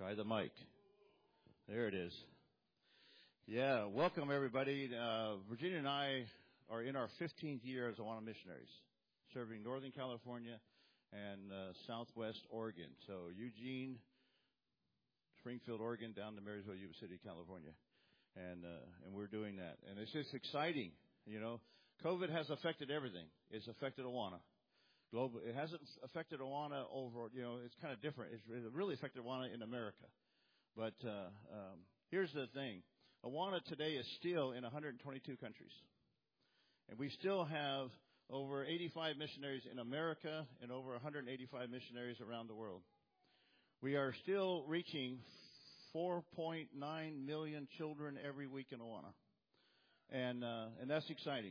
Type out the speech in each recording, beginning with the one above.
Try the mic. There it is. Yeah, welcome everybody. Virginia and I are in our 15th year as Awana missionaries, serving Northern California and Southwest Oregon. So Eugene, Springfield, Oregon, down to Marysville, Yuba City, California, and we're doing that. And it's just exciting, you know. COVID has affected everything. It's affected Awana. Global. It hasn't affected Awana over, you know, it's kind of different. It's really affected Awana in America. But here's the thing. Awana today is still in 122 countries. And we still have over 85 missionaries in America and over 185 missionaries around the world. We are still reaching 4.9 million children every week in Awana. And that's exciting.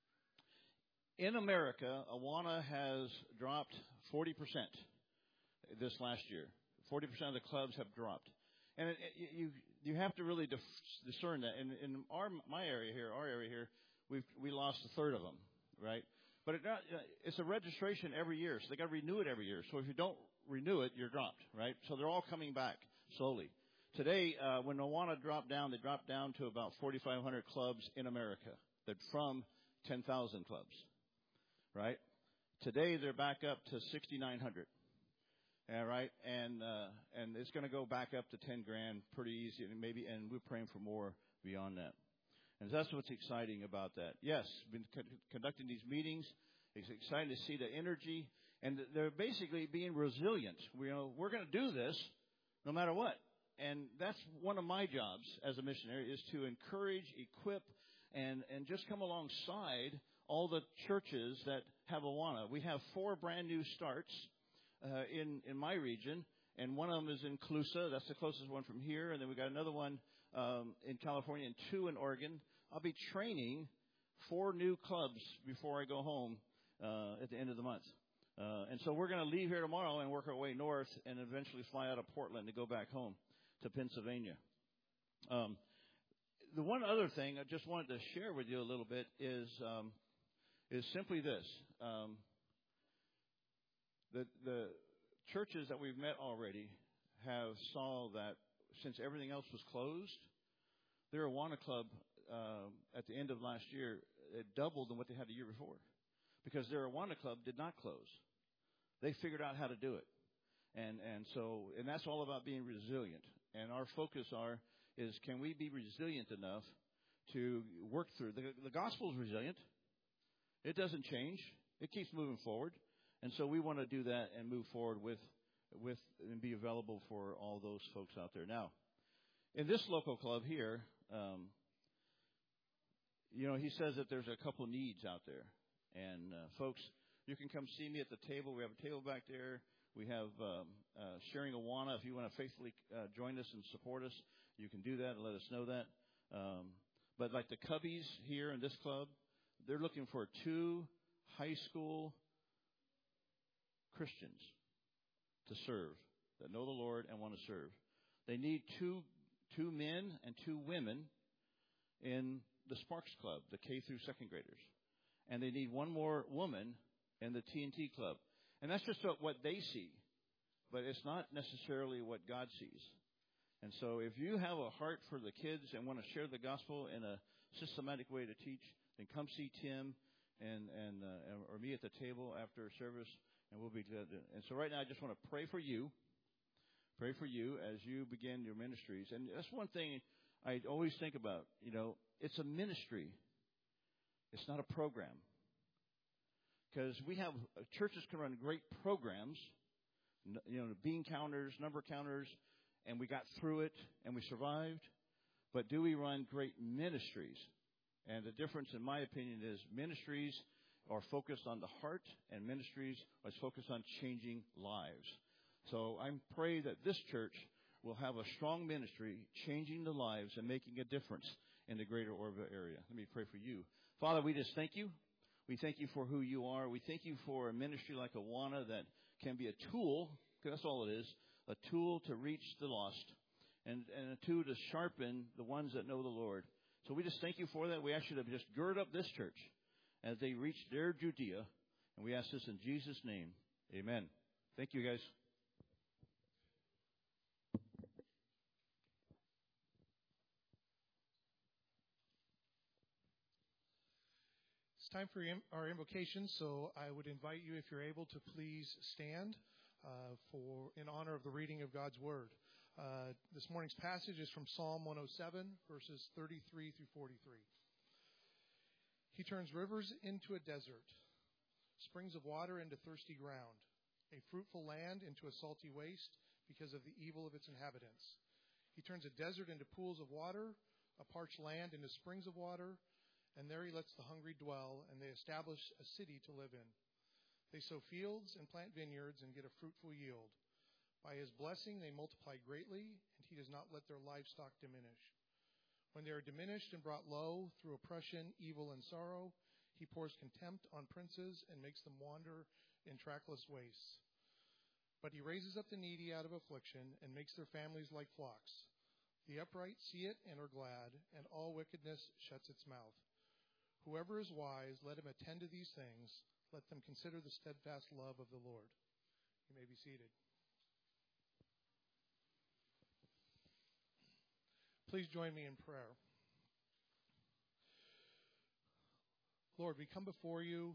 In America, Awana has dropped 40% this last year. 40% of the clubs have dropped. And you have to really discern that. In my area here, our area here, we lost a third of them, right? But it's a registration every year, so they got to renew it every year. So if you don't renew it, you're dropped, right? So they're all coming back slowly. Today, when Awana dropped down, they dropped down to about 4,500 clubs in America. They're from 10,000 clubs. Right? Today they're back up to 6,900. All right, and it's going to go back up to 10 grand pretty easy, and we're praying for more beyond that. And that's what's exciting about that. Yes, been conducting these meetings. It's exciting to see the energy, and they're basically being resilient. We're going to do this no matter what, and that's one of my jobs as a missionary is to encourage, equip, and just come alongside all the churches that have Awana. We have 4 brand new starts in my region, and one of them is in Colusa. That's the closest one from here. And then we got another one in California and 2 in Oregon. I'll be training 4 new clubs before I go home at the end of the month. And so we're going to leave here tomorrow and work our way north and eventually fly out of Portland to go back home to Pennsylvania. The one other thing I just wanted to share with you a little bit is simply this. The churches that we've met already have saw that since everything else was closed, their Awana club at the end of last year, it doubled than what they had the year before. Because their Awana club did not close. They figured out how to do it. And that's all about being resilient. And our focus is can we be resilient enough to work through. The gospel is resilient. It doesn't change. It keeps moving forward. And so we want to do that and move forward with and be available for all those folks out there. Now, in this local club here, he says that there's a couple needs out there. And folks, you can come see me at the table. We have a table back there. We have Sharing Awana. If you want to faithfully join us and support us, you can do that and let us know that. But like the Cubbies here in this club, they're looking for 2 high school Christians to serve, that know the Lord and want to serve. They need two men and 2 women in the Sparks Club, the K through 2nd graders. And they need 1 more woman in the TNT Club. And that's just what they see. But it's not necessarily what God sees. And so if you have a heart for the kids and want to share the gospel in a systematic way to teach, then come see Tim or me at the table after service, and we'll be glad to. And so right now I just want to pray for you. Pray for you as you begin your ministries. And that's one thing I always think about. It's a ministry. It's not a program. Because we have churches can run great programs, bean counters, number counters, and we got through it and we survived. But do we run great ministries? And the difference, in my opinion, is ministries are focused on the heart, and ministries are focused on changing lives. So I pray that this church will have a strong ministry, changing the lives and making a difference in the greater Orville area. Let me pray for you. Father, we just thank you. We thank you for who you are. We thank you for a ministry like Awana that can be a tool, because that's all it is, a tool to reach the lost and a tool to sharpen the ones that know the Lord. So we just thank you for that. We ask you to just gird up this church as they reach their Judea. And we ask this in Jesus' name. Amen. Thank you, guys. It's time for our invocation, so I would invite you, if you're able, to please stand in honor of the reading of God's Word. This morning's passage is from Psalm 107, verses 33 through 43. He turns rivers into a desert, springs of water into thirsty ground, a fruitful land into a salty waste because of the evil of its inhabitants. He turns a desert into pools of water, a parched land into springs of water, and there he lets the hungry dwell, and they establish a city to live in. They sow fields and plant vineyards and get a fruitful yield. By his blessing they multiply greatly, and he does not let their livestock diminish. When they are diminished and brought low through oppression, evil, and sorrow, he pours contempt on princes and makes them wander in trackless wastes. But he raises up the needy out of affliction and makes their families like flocks. The upright see it and are glad, and all wickedness shuts its mouth. Whoever is wise, let him attend to these things. Let them consider the steadfast love of the Lord. You may be seated. Please join me in prayer. Lord, we come before you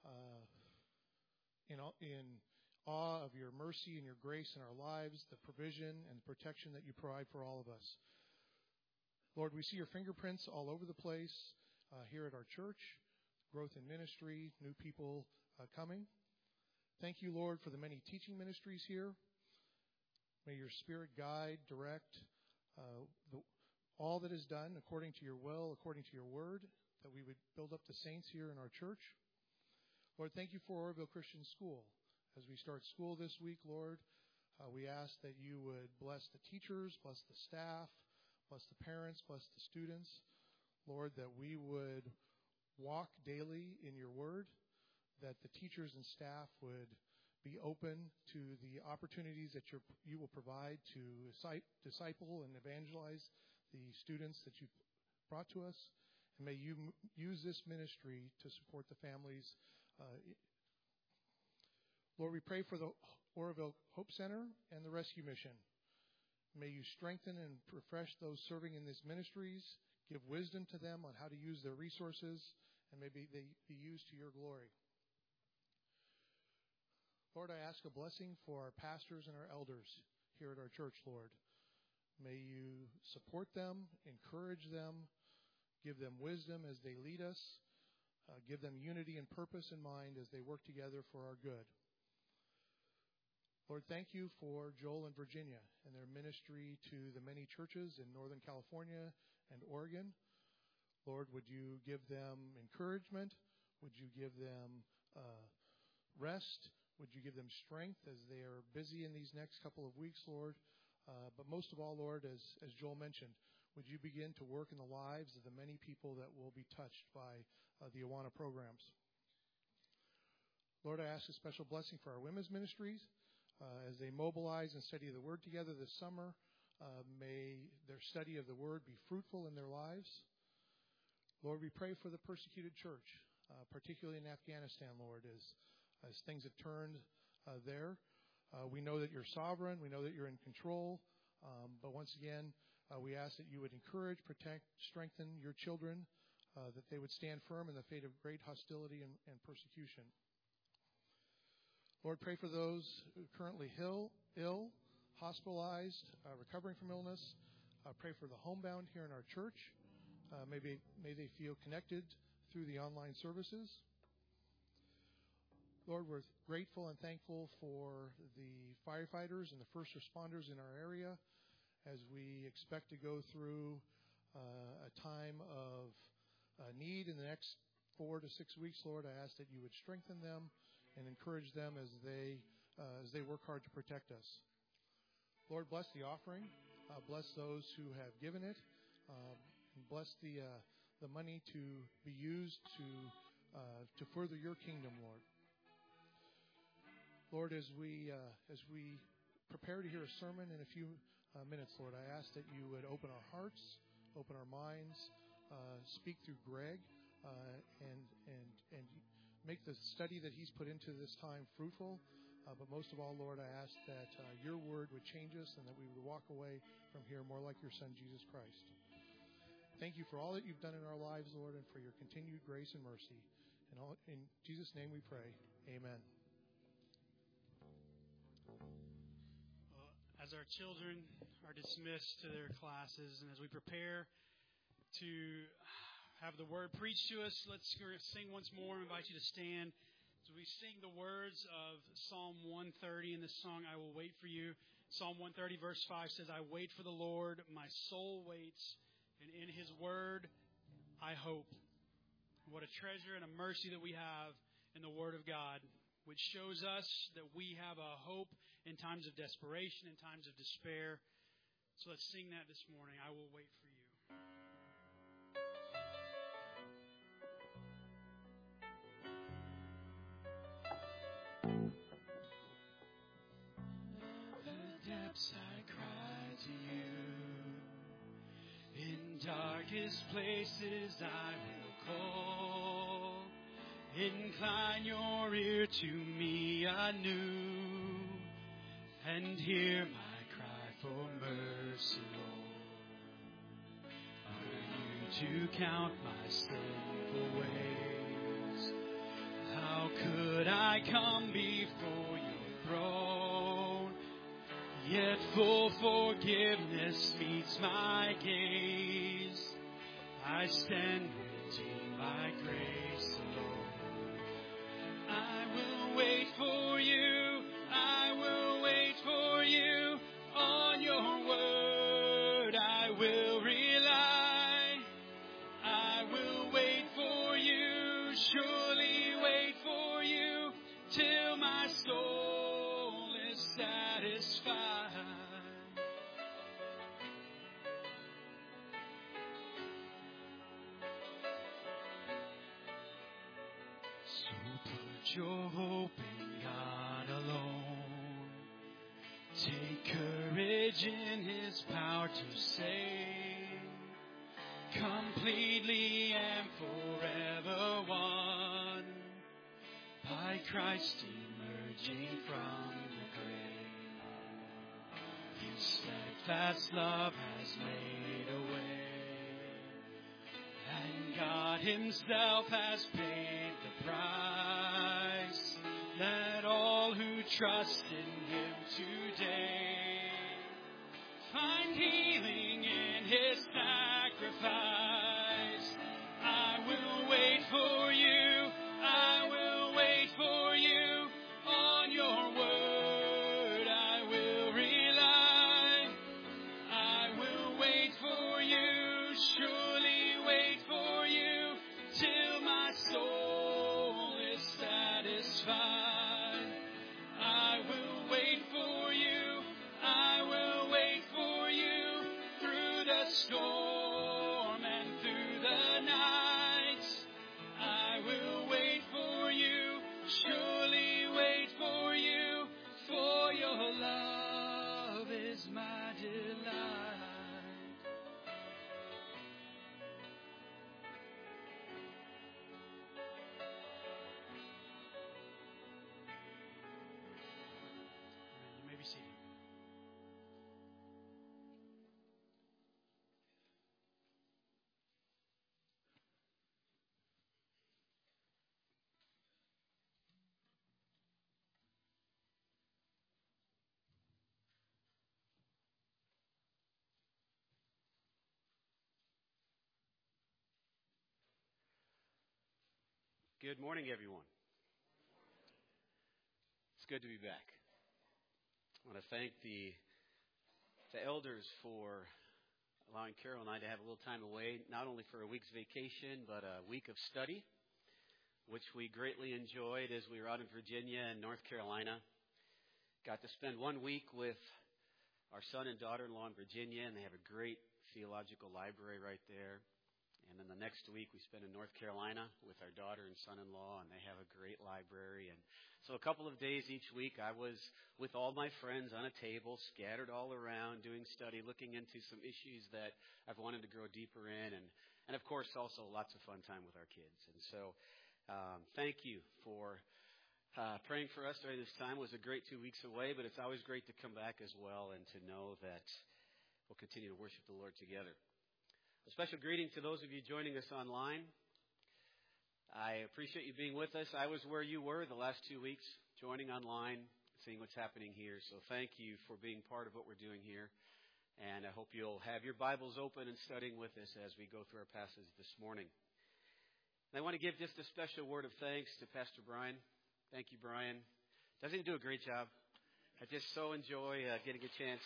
in awe of your mercy and your grace in our lives, the provision and the protection that you provide for all of us. Lord, we see your fingerprints all over the place. Here at our church, growth in ministry, new people coming. Thank you, Lord, for the many teaching ministries here. May your Spirit guide, direct all that is done according to your will, according to your word, that we would build up the saints here in our church. Lord, thank you for Oroville Christian School. As we start school this week, Lord, we ask that you would bless the teachers, bless the staff, bless the parents, bless the students. Lord, that we would walk daily in your word, that the teachers and staff would be open to the opportunities that you will provide to disciple and evangelize the students that you brought to us. And may you use this ministry to support the families. Lord, we pray for the Oroville Hope Center and the Rescue Mission. May you strengthen and refresh those serving in these ministries. Give wisdom to them on how to use their resources, and maybe they be used to your glory. Lord, I ask a blessing for our pastors and our elders here at our church, Lord. May you support them, encourage them, give them wisdom as they lead us, give them unity and purpose in mind as they work together for our good. Lord, thank you for Joel and Virginia and their ministry to the many churches in Northern California and Oregon. Lord, would you give them encouragement? Would you give them rest? Would you give them strength as they are busy in these next couple of weeks, Lord? But most of all, Lord, as Joel mentioned, would you begin to work in the lives of the many people that will be touched by the Awana programs? Lord, I ask a special blessing for our women's ministries. As they mobilize and study the Word together this summer, may their study of the Word be fruitful in their lives. Lord, we pray for the persecuted church, particularly in Afghanistan, Lord, as things have turned there. We know that you're sovereign. We know that you're in control. But once again, we ask that you would encourage, protect, strengthen your children, that they would stand firm in the fate of great hostility and persecution. Lord, pray for those who are currently ill, hospitalized, recovering from illness. Pray for the homebound here in our church. May they feel connected through the online services. Lord, we're grateful and thankful for the firefighters and the first responders in our area as we expect to go through a time of need in the next 4 to 6 weeks. Lord, I ask that you would strengthen them and encourage them as they work hard to protect us. Lord, bless the offering. Bless those who have given it. And bless the money to be used to further your kingdom, Lord. Lord, as we prepare to hear a sermon in a few minutes, Lord, I ask that you would open our hearts, open our minds, speak through Greg, and make the study that he's put into this time fruitful. But most of all, Lord, I ask that your word would change us and that we would walk away from here more like your Son, Jesus Christ. Thank you for all that you've done in our lives, Lord, and for your continued grace and mercy. In Jesus' name we pray. Amen. As our children are dismissed to their classes and as we prepare to have the word preached to us, let's sing once more. I invite you to stand as we sing the words of Psalm 130 in this song, I Will Wait For You. Psalm 130 verse 5 says, I wait for the Lord, my soul waits, and in His word I hope. What a treasure and a mercy that we have in the Word of God, which shows us that we have a hope in times of desperation, in times of despair. So let's sing that this morning. I will wait for you. The depths I cry to you. In darkest places I will call. Incline your ear to me anew, and hear my cry for mercy, Lord. Are you to count my sinful ways? How could I come before your throne? Yet full forgiveness meets my gaze. I stand redeemed by grace alone. I will wait for you. I will wait for you. On your word I will rely. I will wait for you. Surely wait for you till my soul is satisfied. Your hope in God alone. Take courage in His power to save. Completely and forever won by Christ emerging from the grave. His steadfast love has made a way, and God Himself has paid the price. Let all who trust in Him today find healing in His sacrifice. I will wait for you. I will wait for you. On your word I will rely. I will wait for you. Surely wait for you till my soul is satisfied. I will wait for you. I will wait for you through the storm and through the night. I will wait for you. Surely wait for you. For your love is my delight. You may be seated. Good morning, everyone. It's good to be back. I want to thank the elders for allowing Carol and I to have a little time away, not only for a week's vacation, but a week of study, which we greatly enjoyed as we were out in Virginia and North Carolina. Got to spend 1 week with our son and daughter-in-law in Virginia, and they have a great theological library right there. And then the next week we spent in North Carolina with our daughter and son-in-law, and they have a great library. And so a couple of days each week I was with all my friends on a table, scattered all around, doing study, looking into some issues that I've wanted to grow deeper in. And of course, also lots of fun time with our kids. And so thank you for praying for us during this time. It was a great 2 weeks away, but it's always great to come back as well and to know that we'll continue to worship the Lord together. A special greeting to those of you joining us online. I appreciate you being with us. I was where you were the last 2 weeks, joining online, seeing what's happening here. So thank you for being part of what we're doing here. And I hope you'll have your Bibles open and studying with us as we go through our passage this morning. And I want to give just a special word of thanks to Pastor Brian. Thank you, Brian. Doesn't he do a great job? I just so enjoy getting a chance.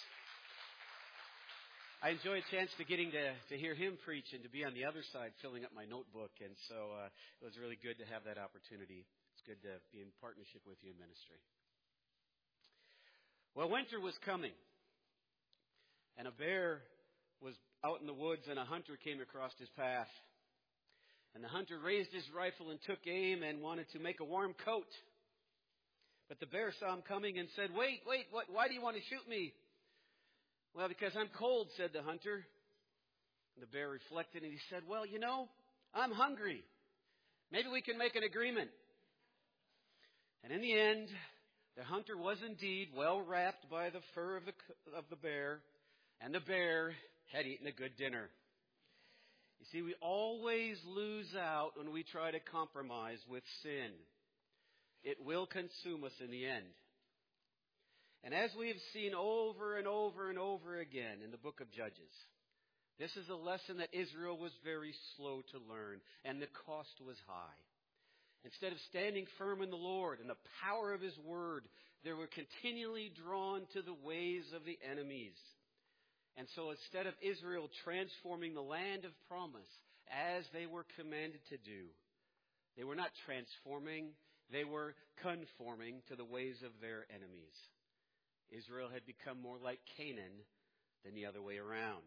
I enjoy a chance to getting to hear him preach and to be on the other side filling up my notebook. And so it was really good to have that opportunity. It's good to be in partnership with you in ministry. Well, winter was coming. And a bear was out in the woods, and a hunter came across his path. And the hunter raised his rifle and took aim and wanted to make a warm coat. But the bear saw him coming and said, Wait, why do you want to shoot me? Well, because I'm cold, said the hunter. And the bear reflected, and he said, well, I'm hungry. Maybe we can make an agreement. And in the end, the hunter was indeed well wrapped by the fur of the bear. And the bear had eaten a good dinner. You see, we always lose out when we try to compromise with sin. It will consume us in the end. And as we have seen over and over and over again in the book of Judges, this is a lesson that Israel was very slow to learn, and the cost was high. Instead of standing firm in the Lord and the power of His Word, they were continually drawn to the ways of the enemies. And so instead of Israel transforming the land of promise as they were commanded to do, they were not transforming, they were conforming to the ways of their enemies. Israel had become more like Canaan than the other way around.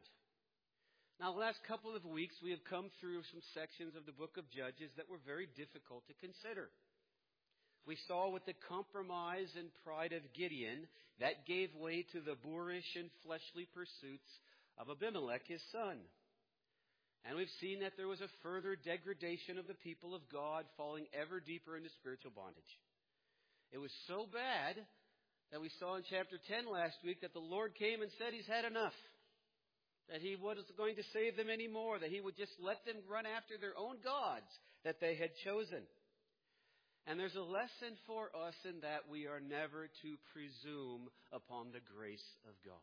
Now, the last couple of weeks, we have come through some sections of the book of Judges that were very difficult to consider. We saw with the compromise and pride of Gideon, that gave way to the boorish and fleshly pursuits of Abimelech, his son. And we've seen that there was a further degradation of the people of God, falling ever deeper into spiritual bondage. It was so bad that we saw in chapter 10 last week that the Lord came and said He's had enough. That He wasn't going to save them anymore. That He would just let them run after their own gods that they had chosen. And there's a lesson for us in that we are never to presume upon the grace of God.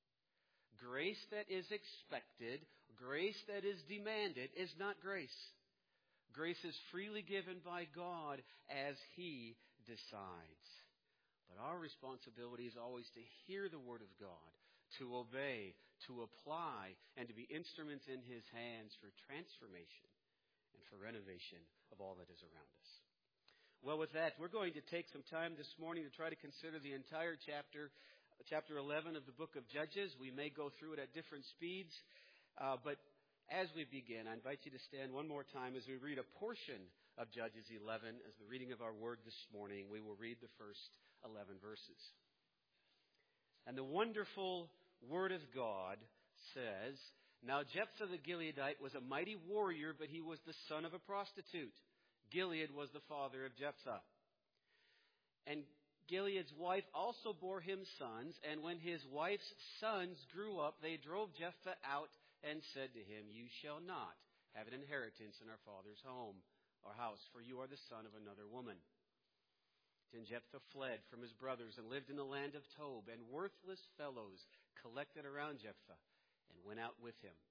Grace that is expected, grace that is demanded, is not grace. Grace is freely given by God as He decides. But our responsibility is always to hear the Word of God, to obey, to apply, and to be instruments in His hands for transformation and for renovation of all that is around us. Well, with that, we're going to take some time this morning to try to consider the entire chapter 11 of the book of Judges. We may go through it at different speeds, but as we begin, I invite you to stand one more time as we read a portion of Judges 11. As the reading of our word this morning, we will read the first 11 verses. And the wonderful word of God says, Now Jephthah the Gileadite was a mighty warrior, but he was the son of a prostitute. Gilead was the father of Jephthah. And Gilead's wife also bore him sons, and when his wife's sons grew up, they drove Jephthah out and said to him, You shall not have an inheritance in our father's home or house, for you are the son of another woman. Then Jephthah fled from his brothers and lived in the land of Tob, and worthless fellows collected around Jephthah and went out with him.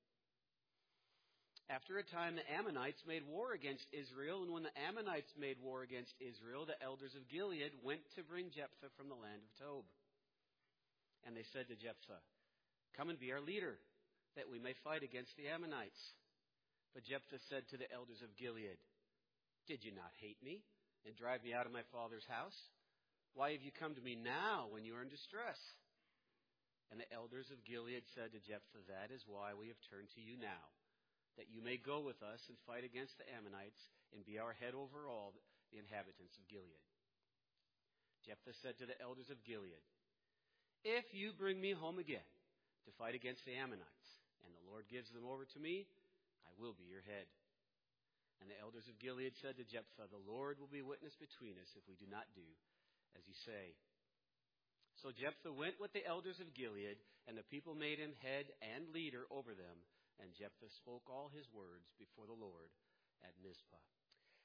After a time, the Ammonites made war against Israel, and when the Ammonites made war against Israel, the elders of Gilead went to bring Jephthah from the land of Tob. And they said to Jephthah, Come and be our leader, that we may fight against the Ammonites. But Jephthah said to the elders of Gilead, Did you not hate me and drive me out of my father's house? Why have you come to me now when you are in distress? And the elders of Gilead said to Jephthah, That is why we have turned to you now, that you may go with us and fight against the Ammonites and be our head over all the inhabitants of Gilead. Jephthah said to the elders of Gilead, If you bring me home again to fight against the Ammonites, and the Lord gives them over to me, I will be your head. And the elders of Gilead said to Jephthah, The Lord will be witness between us if we do not do as you say. So Jephthah went with the elders of Gilead, and the people made him head and leader over them. And Jephthah spoke all his words before the Lord at Mizpah.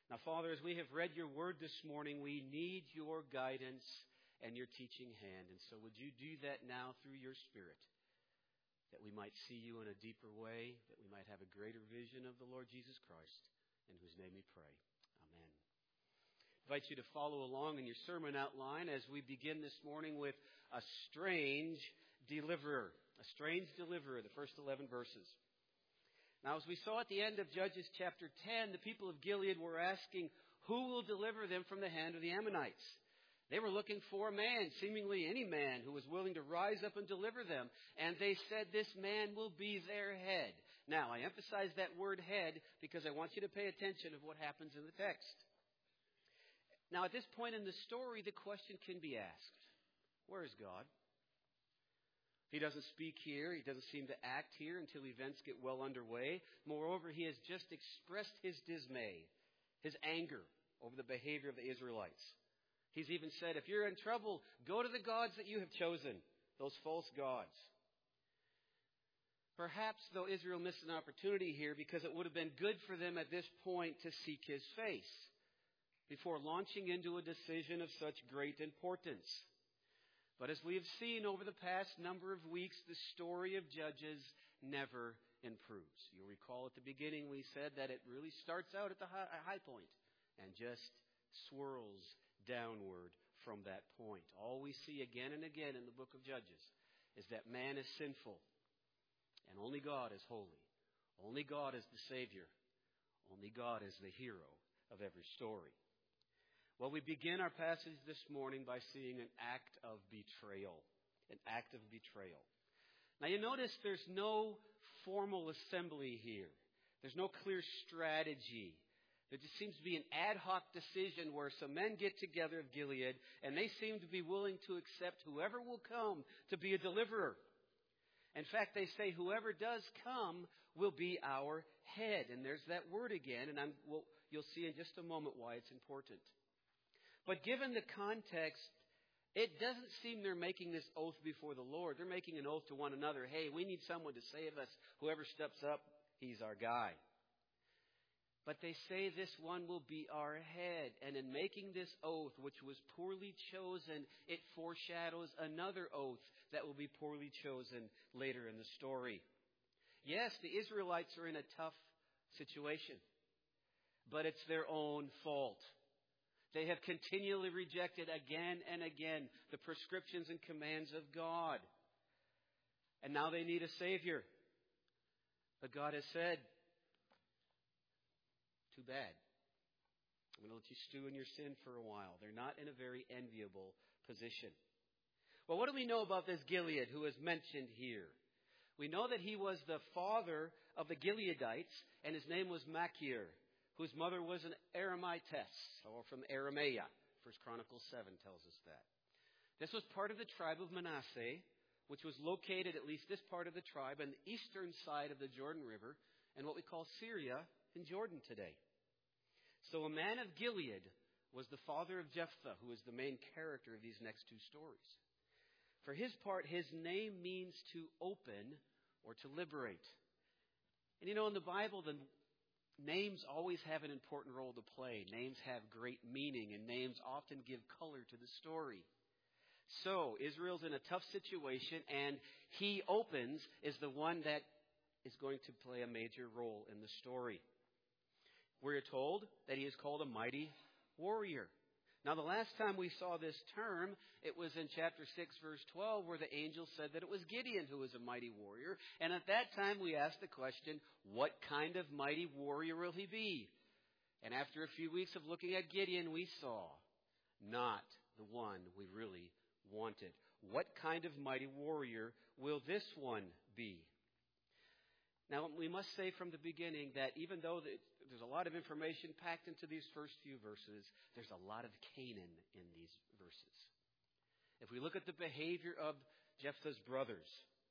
Now, Father, as we have read your word this morning, we need your guidance and your teaching hand. And so would you do that now through your Spirit, that we might see you in a deeper way, that we might have a greater vision of the Lord Jesus Christ, in whose name we pray. Amen. I invite you to follow along in your sermon outline as we begin this morning with a strange deliverer. A strange deliverer, the first 11 verses. Now, as we saw at the end of Judges chapter 10, the people of Gilead were asking, who will deliver them from the hand of the Ammonites? They were looking for a man, seemingly any man, who was willing to rise up and deliver them. And they said, this man will be their head. Now, I emphasize that word head because I want you to pay attention of what happens in the text. Now, at this point in the story, the question can be asked, where is God? He doesn't speak here. He doesn't seem to act here until events get well underway. Moreover, he has just expressed his dismay, his anger over the behavior of the Israelites. He's even said, if you're in trouble, go to the gods that you have chosen, those false gods. Perhaps, though, Israel missed an opportunity here because it would have been good for them at this point to seek his face before launching into a decision of such great importance. But as we have seen over the past number of weeks, the story of Judges never improves. You'll recall at the beginning we said that it really starts out at the high point and just swirls downward from that point. All we see again and again in the book of Judges is that man is sinful and only God is holy. Only God is the Savior. Only God is the hero of every story. Well, we begin our passage this morning by seeing an act of betrayal. An act of betrayal. Now, you notice there's no formal assembly here. There's no clear strategy. There just seems to be an ad hoc decision where some men get together of Gilead, and they seem to be willing to accept whoever will come to be a deliverer. In fact, they say whoever does come will be our head. And there's that word again, and you'll see in just a moment why it's important. But given the context, it doesn't seem they're making this oath before the Lord. They're making an oath to one another. Hey, we need someone to save us. Whoever steps up, he's our guy. But they say this one will be our head. And in making this oath, which was poorly chosen, it foreshadows another oath that will be poorly chosen later in the story. Yes, the Israelites are in a tough situation, but it's their own fault. They have continually rejected again and again the prescriptions and commands of God. And now they need a Savior. But God has said, too bad. I'm going to let you stew in your sin for a while. They're not in a very enviable position. Well, what do we know about this Gilead who is mentioned here? We know that he was the father of the Gileadites, and his name was Machir, whose mother was an Aramitess, or from Aramea. 1 Chronicles 7 tells us that. This was part of the tribe of Manasseh, which was located, at least this part of the tribe, on the eastern side of the Jordan River, and what we call Syria in Jordan today. So a man of Gilead was the father of Jephthah, who is the main character of these next two stories. For his part, his name means to open or to liberate. And you know, in the Bible, the names always have an important role to play. Names have great meaning, and names often give color to the story. So, Israel's in a tough situation, and he opens is the one that is going to play a major role in the story. We're told that he is called a mighty warrior. Now, the last time we saw this term, it was in chapter 6, verse 12, where the angel said that it was Gideon who was a mighty warrior. And at that time, we asked the question, what kind of mighty warrior will he be? And after a few weeks of looking at Gideon, we saw not the one we really wanted. What kind of mighty warrior will this one be? Now, we must say from the beginning that even though there's a lot of information packed into these first few verses, there's a lot of Canaan in these verses. If we look at the behavior of Jephthah's brothers,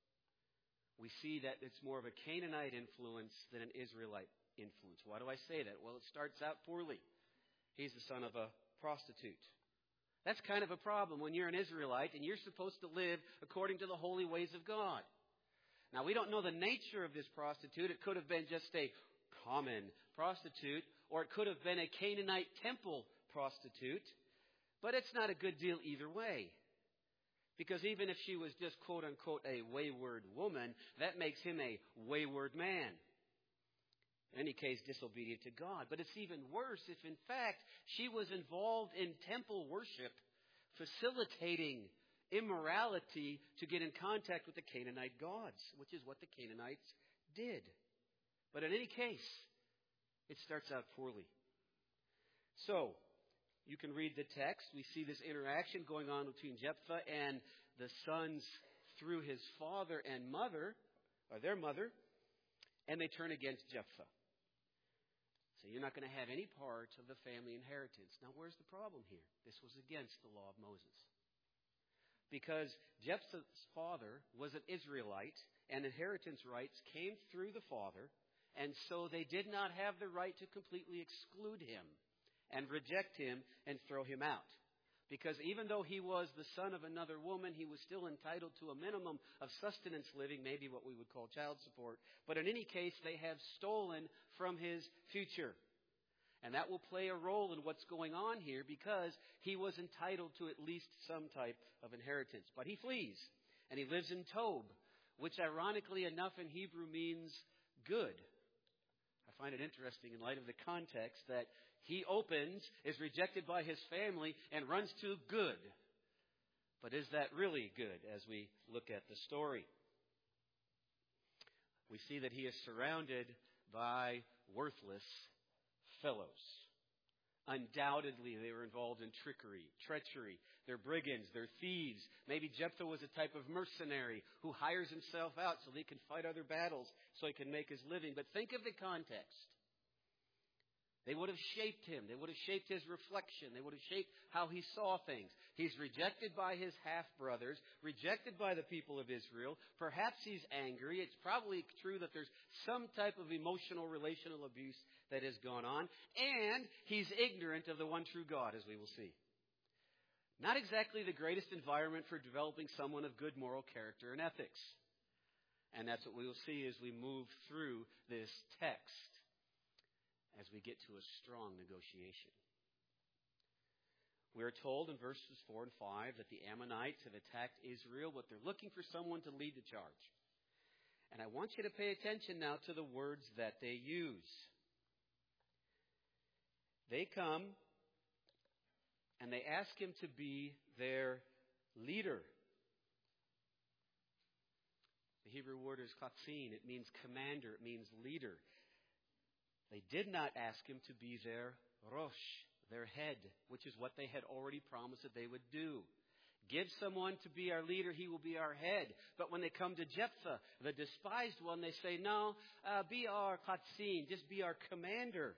we see that it's more of a Canaanite influence than an Israelite influence. Why do I say that? Well, it starts out poorly. He's the son of a prostitute. That's kind of a problem when you're an Israelite and you're supposed to live according to the holy ways of God. Now, we don't know the nature of this prostitute. It could have been just a common prostitute, or it could have been a Canaanite temple prostitute. But it's not a good deal either way. Because even if she was just, quote unquote, a wayward woman, that makes him a wayward man. In any case, disobedient to God. But it's even worse if, in fact, she was involved in temple worship, facilitating immorality to get in contact with the Canaanite gods, which is what the Canaanites did. But in any case, it starts out poorly. So, you can read the text. We see this interaction going on between Jephthah and the sons through his father and mother, or their mother, and they turn against Jephthah. So you're not going to have any part of the family inheritance. Now, where's the problem here? This was against the law of Moses. Because Jephthah's father was an Israelite, and inheritance rights came through the father, and so they did not have the right to completely exclude him and reject him and throw him out. Because even though he was the son of another woman, he was still entitled to a minimum of sustenance living, maybe what we would call child support. But in any case, they have stolen from his future. And that will play a role in what's going on here, because he was entitled to at least some type of inheritance. But he flees, and he lives in Tob, which ironically enough in Hebrew means good. I find it interesting in light of the context that he opens, is rejected by his family, and runs to good. But is that really good as we look at the story? We see that he is surrounded by worthless fellows. Undoubtedly, they were involved in trickery, treachery. They're brigands, they're thieves. Maybe Jephthah was a type of mercenary who hires himself out so he can fight other battles, so he can make his living. But think of the context. They would have shaped him. They would have shaped his reflection. They would have shaped how he saw things. He's rejected by his half-brothers, rejected by the people of Israel. Perhaps he's angry. It's probably true that there's some type of emotional, relational abuse that has gone on. And he's ignorant of the one true God, as we will see. Not exactly the greatest environment for developing someone of good moral character and ethics. And that's what we will see as we move through this text, as we get to a strong negotiation. We are told in verses 4 and 5 that the Ammonites have attacked Israel, but they're looking for someone to lead the charge. And I want you to pay attention now to the words that they use. They come and they ask him to be their leader. The Hebrew word is qatzin. It means commander. It means leader. They did not ask him to be their rosh, their head, which is what they had already promised that they would do. Give someone to be our leader, he will be our head. But when they come to Jephthah, the despised one, they say, no, be our qatzin, just be our commander.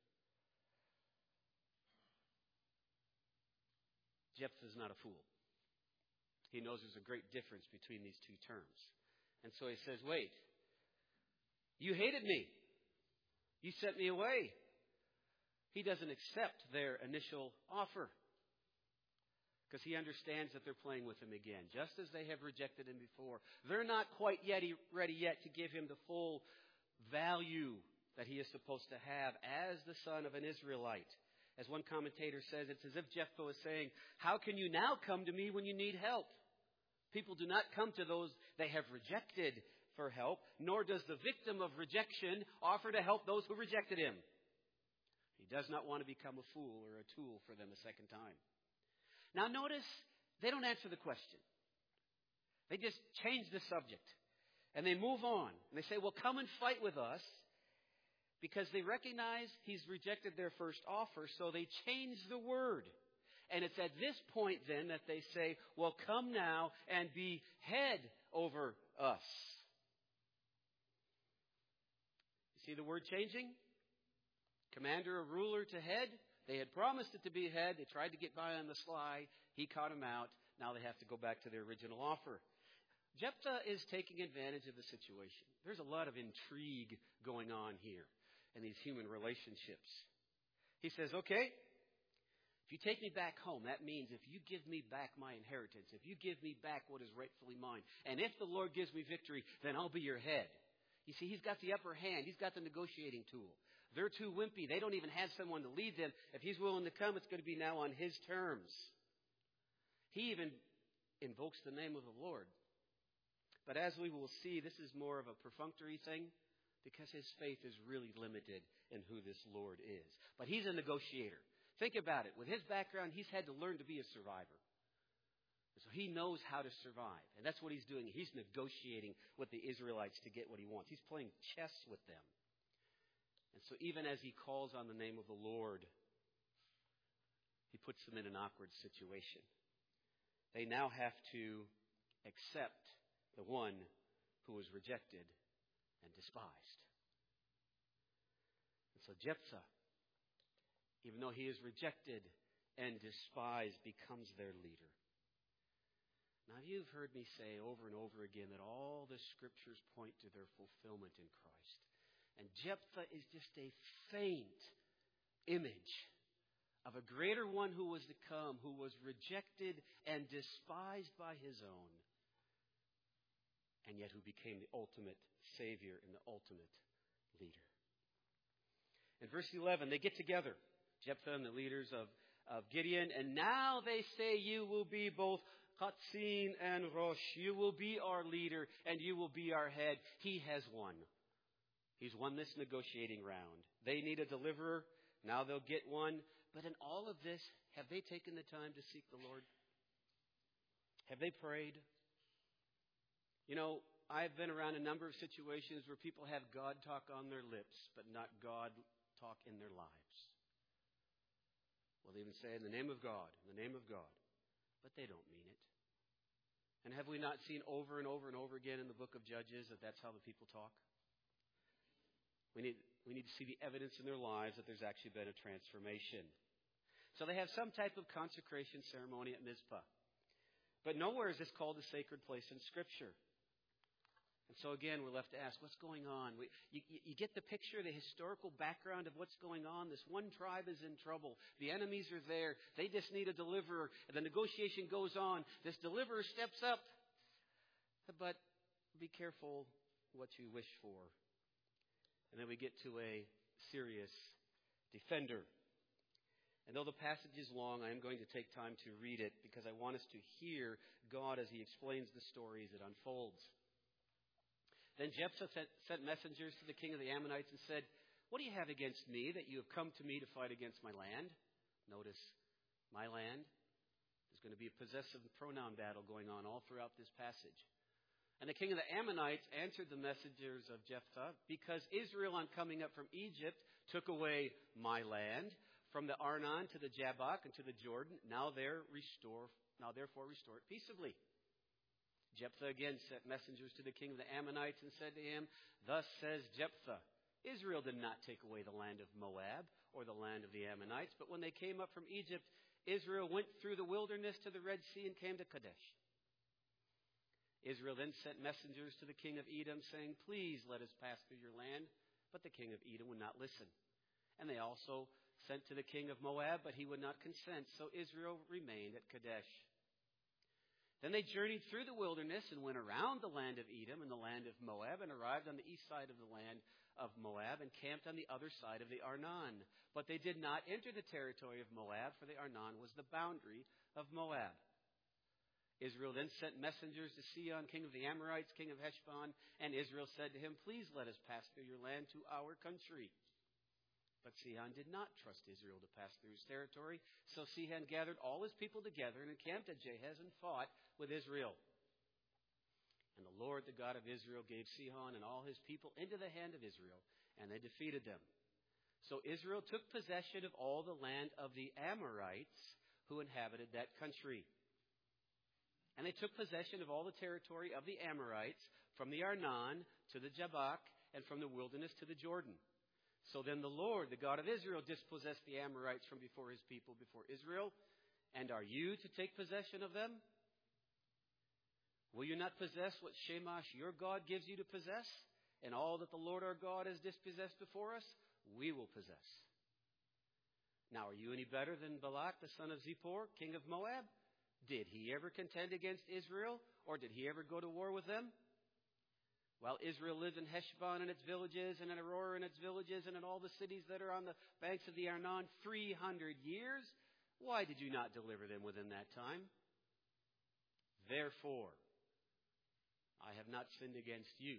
Jephthah's not a fool. He knows there's a great difference between these two terms. And so he says, wait, you hated me. You sent me away. He doesn't accept their initial offer, because he understands that they're playing with him again, just as they have rejected him before. They're not quite ready yet to give him the full value that he is supposed to have as the son of an Israelite. As one commentator says, it's as if Jephthah is saying, how can you now come to me when you need help? People do not come to those they have rejected for help, nor does the victim of rejection offer to help those who rejected him. He does not want to become a fool or a tool for them a second time. Now notice, they don't answer the question. They just change the subject. And they move on. And they say, well, come and fight with us. Because they recognize he's rejected their first offer, so they change the word. And it's at this point then that they say, well, come now and be head over us. See the word changing? Commander or ruler to head. They had promised it to be head. They tried to get by on the sly. He caught them out. Now they have to go back to their original offer. Jephthah is taking advantage of the situation. There's a lot of intrigue going on here in these human relationships. He says, okay, if you take me back home, that means if you give me back my inheritance, if you give me back what is rightfully mine, and if the Lord gives me victory, then I'll be your head. You see, he's got the upper hand. He's got the negotiating tool. They're too wimpy. They don't even have someone to lead them. If he's willing to come, it's going to be now on his terms. He even invokes the name of the Lord. But as we will see, this is more of a perfunctory thing because his faith is really limited in who this Lord is. But he's a negotiator. Think about it. With his background, he's had to learn to be a survivor. So he knows how to survive. And that's what he's doing. He's negotiating with the Israelites to get what he wants. He's playing chess with them. And so even as he calls on the name of the Lord, he puts them in an awkward situation. They now have to accept the one who was rejected and despised. And so Jephthah, even though he is rejected and despised, becomes their leader. Now, you've heard me say over and over again that all the scriptures point to their fulfillment in Christ. And Jephthah is just a faint image of a greater one who was to come, who was rejected and despised by his own, and yet who became the ultimate Savior and the ultimate leader. In verse 11, they get together, Jephthah and the leaders of Gideon, and now they say, you will be both Qatzin and Rosh. You will be our leader, and you will be our head. He has won. He's won this negotiating round. They need a deliverer. Now they'll get one. But in all of this, have they taken the time to seek the Lord? Have they prayed? You know, I've been around a number of situations where people have God talk on their lips, but not God talk in their lives. Well, they even say, in the name of God, in the name of God. But they don't mean it. And have we not seen over and over and over again in the book of Judges that that's how the people talk? We need to see the evidence in their lives that there's actually been a transformation. So they have some type of consecration ceremony at Mizpah. But nowhere is this called a sacred place in Scripture. And so again, we're left to ask, what's going on? You get the picture, the historical background of what's going on. This one tribe is in trouble. The enemies are there. They just need a deliverer. And the negotiation goes on. This deliverer steps up. But be careful what you wish for. And then we get to a serious defender. And though the passage is long, I am going to take time to read it because I want us to hear God as He explains the story as it unfolds. Then Jephthah sent messengers to the king of the Ammonites and said, what do you have against me that you have come to me to fight against my land? Notice, my land. There's going to be a possessive pronoun battle going on all throughout this passage. And the king of the Ammonites answered the messengers of Jephthah, because Israel on coming up from Egypt took away my land, from the Arnon to the Jabbok and to the Jordan, now therefore restore it peaceably. Jephthah again sent messengers to the king of the Ammonites and said to him, thus says Jephthah, Israel did not take away the land of Moab or the land of the Ammonites, but when they came up from Egypt, Israel went through the wilderness to the Red Sea and came to Kadesh. Israel then sent messengers to the king of Edom, saying, please let us pass through your land. But the king of Edom would not listen. And they also sent to the king of Moab, but he would not consent. So Israel remained at Kadesh. Then they journeyed through the wilderness and went around the land of Edom and the land of Moab and arrived on the east side of the land of Moab and camped on the other side of the Arnon. But they did not enter the territory of Moab, for the Arnon was the boundary of Moab. Israel then sent messengers to Sihon, king of the Amorites, king of Heshbon, and Israel said to him, please let us pass through your land to our country. But Sihon did not trust Israel to pass through his territory. So Sihon gathered all his people together and encamped at Jahaz and fought with Israel. And the Lord, the God of Israel, gave Sihon and all his people into the hand of Israel, and they defeated them. So Israel took possession of all the land of the Amorites who inhabited that country. And they took possession of all the territory of the Amorites from the Arnon to the Jabbok and from the wilderness to the Jordan. So then the Lord, the God of Israel, dispossessed the Amorites from before his people, before Israel. And are you to take possession of them? Will you not possess what Shamash, your God, gives you to possess? And all that the Lord our God has dispossessed before us, we will possess. Now, are you any better than Balak, the son of Zippor, king of Moab? Did he ever contend against Israel, or did he ever go to war with them? While Israel lived in Heshbon and its villages, and in Aroer and its villages, and in all the cities that are on the banks of the Arnon 300 years, why did you not deliver them within that time? Therefore, I have not sinned against you.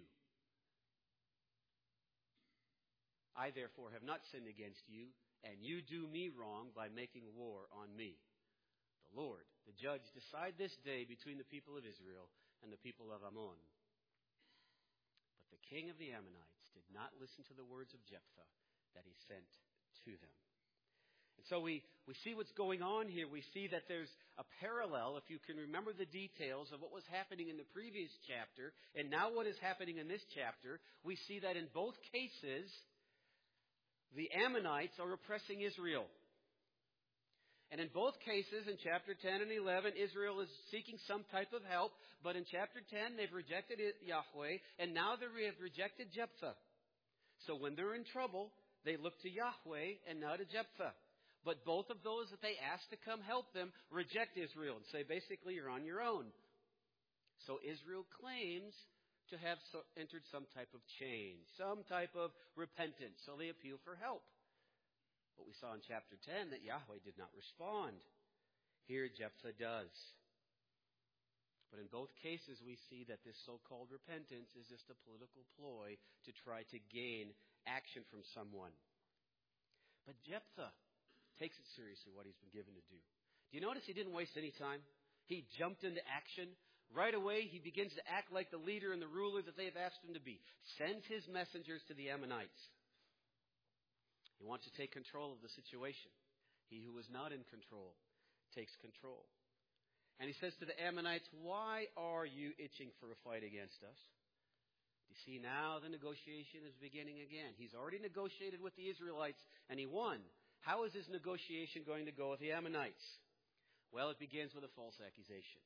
I therefore have not sinned against you, and you do me wrong by making war on me. The Lord, the judge, decide this day between the people of Israel and the people of Ammon. But the king of the Ammonites did not listen to the words of Jephthah that he sent to them. And so we see what's going on here. We see that there's a parallel, if you can remember the details of what was happening in the previous chapter, and now what is happening in this chapter. We see that in both cases, the Ammonites are oppressing Israel. And in both cases, in chapter 10 and 11, Israel is seeking some type of help. But in chapter 10, they've rejected Yahweh, and now they have rejected Jephthah. So when they're in trouble, they look to Yahweh and now to Jephthah. But both of those that they ask to come help them reject Israel and say, basically, you're on your own. So Israel claims to have entered some type of change, some type of repentance. So they appeal for help. But we saw in chapter 10 that Yahweh did not respond. Here Jephthah does. But in both cases we see that this so-called repentance is just a political ploy to try to gain action from someone. But Jephthah takes it seriously what he's been given to do. Do you notice he didn't waste any time? He jumped into action. Right away, he begins to act like the leader and the ruler that they've asked him to be. Sends his messengers to the Ammonites. He wants to take control of the situation. He who is not in control takes control. And he says to the Ammonites, why are you itching for a fight against us? You see, now the negotiation is beginning again. He's already negotiated with the Israelites, and he won. How is this negotiation going to go with the Ammonites? Well, it begins with a false accusation.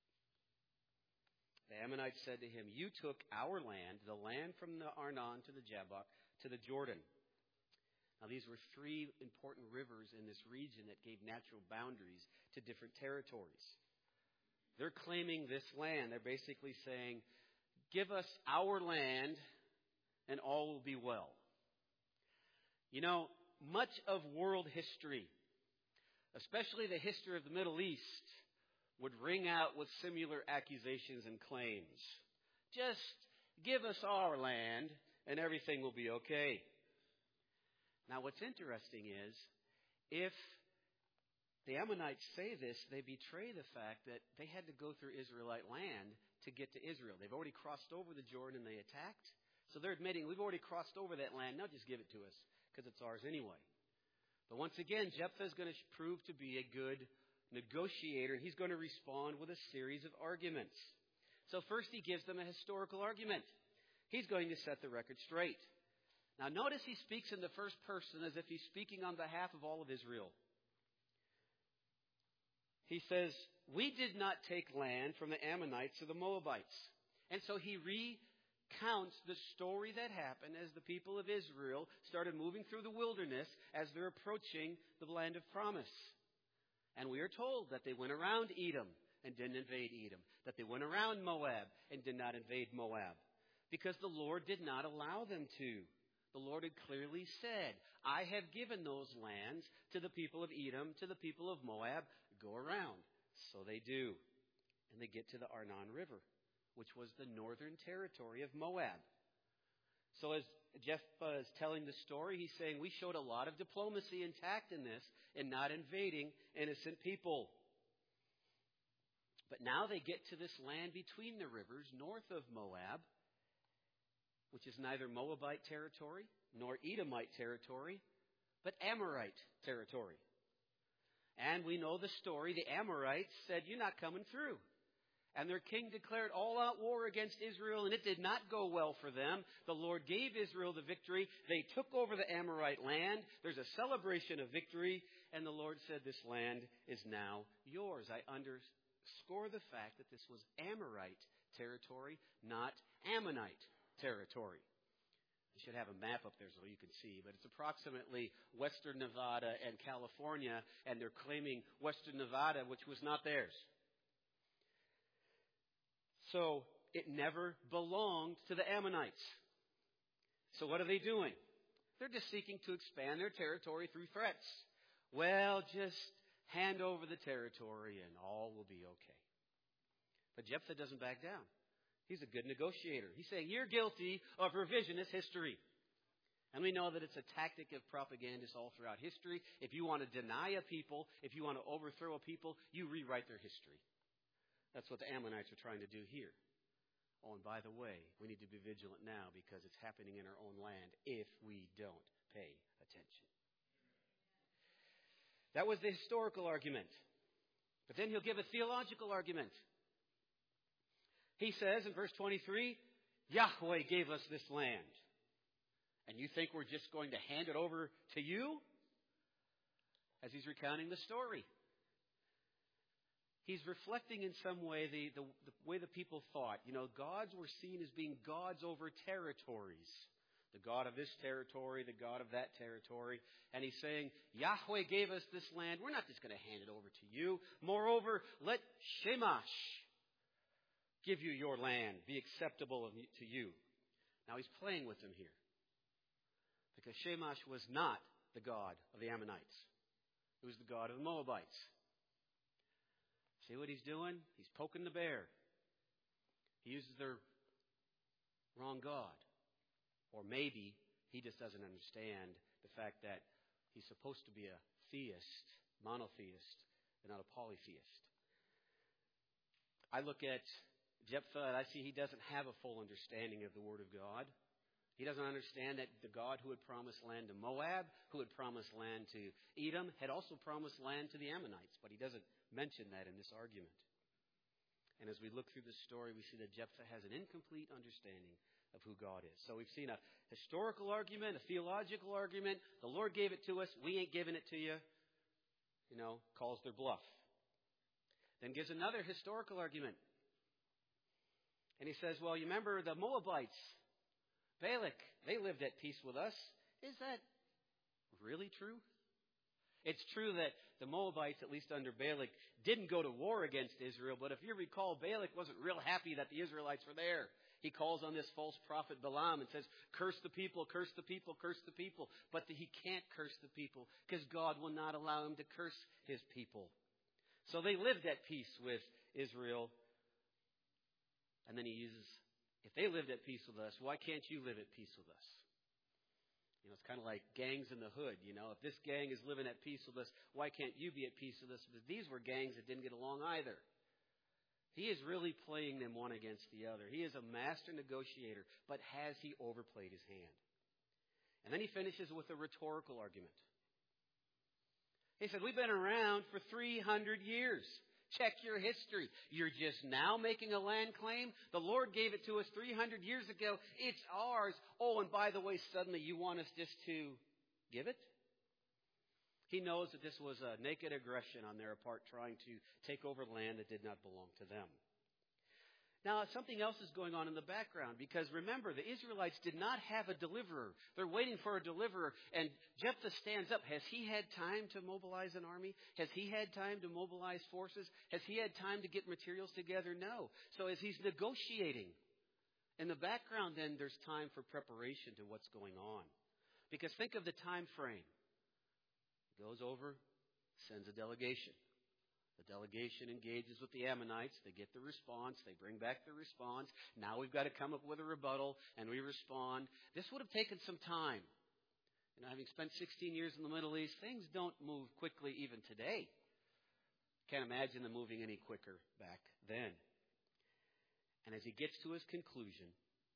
The Ammonites said to him, you took our land, the land from the Arnon to the Jabbok, to the Jordan. Now, these were three important rivers in this region that gave natural boundaries to different territories. They're claiming this land. They're basically saying, give us our land and all will be well. You know, much of world history, especially the history of the Middle East, would ring out with similar accusations and claims. Just give us our land and everything will be okay. Now, what's interesting is, if the Ammonites say this, they betray the fact that they had to go through Israelite land to get to Israel. They've already crossed over the Jordan and they attacked. So they're admitting, we've already crossed over that land. Now just give it to us, because it's ours anyway. But once again, Jephthah is going to prove to be a good negotiator. He's going to respond with a series of arguments. So first he gives them a historical argument. He's going to set the record straight. Now notice he speaks in the first person as if he's speaking on behalf of all of Israel. He says, we did not take land from the Ammonites or the Moabites. And so he recounts the story that happened as the people of Israel started moving through the wilderness as they're approaching the land of promise. And we are told that they went around Edom and didn't invade Edom. That they went around Moab and did not invade Moab. Because the Lord did not allow them to. The Lord had clearly said, I have given those lands to the people of Edom, to the people of Moab. Go around. So they do. And they get to the Arnon River, which was the northern territory of Moab. So as Jephthah is telling the story, he's saying we showed a lot of diplomacy and tact in this in not invading innocent people. But now they get to this land between the rivers, north of Moab, which is neither Moabite territory nor Edomite territory, but Amorite territory. And we know the story. The Amorites said, you're not coming through. And their king declared all-out war against Israel, and it did not go well for them. The Lord gave Israel the victory. They took over the Amorite land. There's a celebration of victory, and the Lord said, this land is now yours. I underscore the fact that this was Amorite territory, not Ammonite territory. I should have a map up there so you can see, but it's approximately western Nevada and California, and they're claiming western Nevada, which was not theirs. So it never belonged to the Ammonites. So what are they doing? They're just seeking to expand their territory through threats. Well, just hand over the territory and all will be okay. But Jephthah doesn't back down. He's a good negotiator. He's saying, you're guilty of revisionist history. And we know that it's a tactic of propagandists all throughout history. If you want to deny a people, if you want to overthrow a people, you rewrite their history. That's what the Ammonites are trying to do here. Oh, and by the way, we need to be vigilant now because it's happening in our own land if we don't pay attention. That was the historical argument. But then he'll give a theological argument. He says in verse 23, Yahweh gave us this land. And you think we're just going to hand it over to you? As he's recounting the story. He's reflecting in some way the way the people thought. You know, gods were seen as being gods over territories. The God of this territory, the God of that territory. And he's saying, Yahweh gave us this land. We're not just going to hand it over to you. Moreover, let Shemash give you your land, be acceptable to you. Now he's playing with them here. Because Shemash was not the god of the Ammonites. It was the god of the Moabites. See what he's doing? He's poking the bear. He uses their wrong god. Or maybe he just doesn't understand the fact that he's supposed to be a theist, monotheist, and not a polytheist. I look at Jephthah and I see he doesn't have a full understanding of the Word of God. He doesn't understand that the God who had promised land to Moab, who had promised land to Edom, had also promised land to the Ammonites. But he doesn't mention that in this argument. And as we look through this story, we see that Jephthah has an incomplete understanding of who God is. So we've seen a historical argument, a theological argument. The Lord gave it to us. We ain't giving it to you. You know, calls their bluff. Then gives another historical argument. And he says, well, you remember the Moabites, Balak, they lived at peace with us. Is that really true? It's true that the Moabites, at least under Balak, didn't go to war against Israel. But if you recall, Balak wasn't real happy that the Israelites were there. He calls on this false prophet Balaam and says, curse the people, curse the people, curse the people. But he can't curse the people because God will not allow him to curse his people. So they lived at peace with Israel. And then he uses, if they lived at peace with us, why can't you live at peace with us? You know, it's kind of like gangs in the hood. You know, if this gang is living at peace with us, why can't you be at peace with us? Because these were gangs that didn't get along either. He is really playing them one against the other. He is a master negotiator, but has he overplayed his hand? And then he finishes with a rhetorical argument. He said, we've been around for 300 years. Check your history. You're just now making a land claim. The Lord gave it to us 300 years ago. It's ours. Oh, and by the way, suddenly you want us just to give it? He knows that this was a naked aggression on their part, trying to take over land that did not belong to them. Now, something else is going on in the background, because remember, the Israelites did not have a deliverer. They're waiting for a deliverer, and Jephthah stands up. Has he had time to mobilize an army? Has he had time to mobilize forces? Has he had time to get materials together? No. So as he's negotiating, in the background then there's time for preparation to what's going on. Because think of the time frame. Goes over, sends a delegation. The delegation engages with the Ammonites. They get the response. They bring back the response. Now we've got to come up with a rebuttal, and we respond. This would have taken some time. You know, having spent 16 years in the Middle East, things don't move quickly even today. Can't imagine them moving any quicker back then. And as he gets to his conclusion,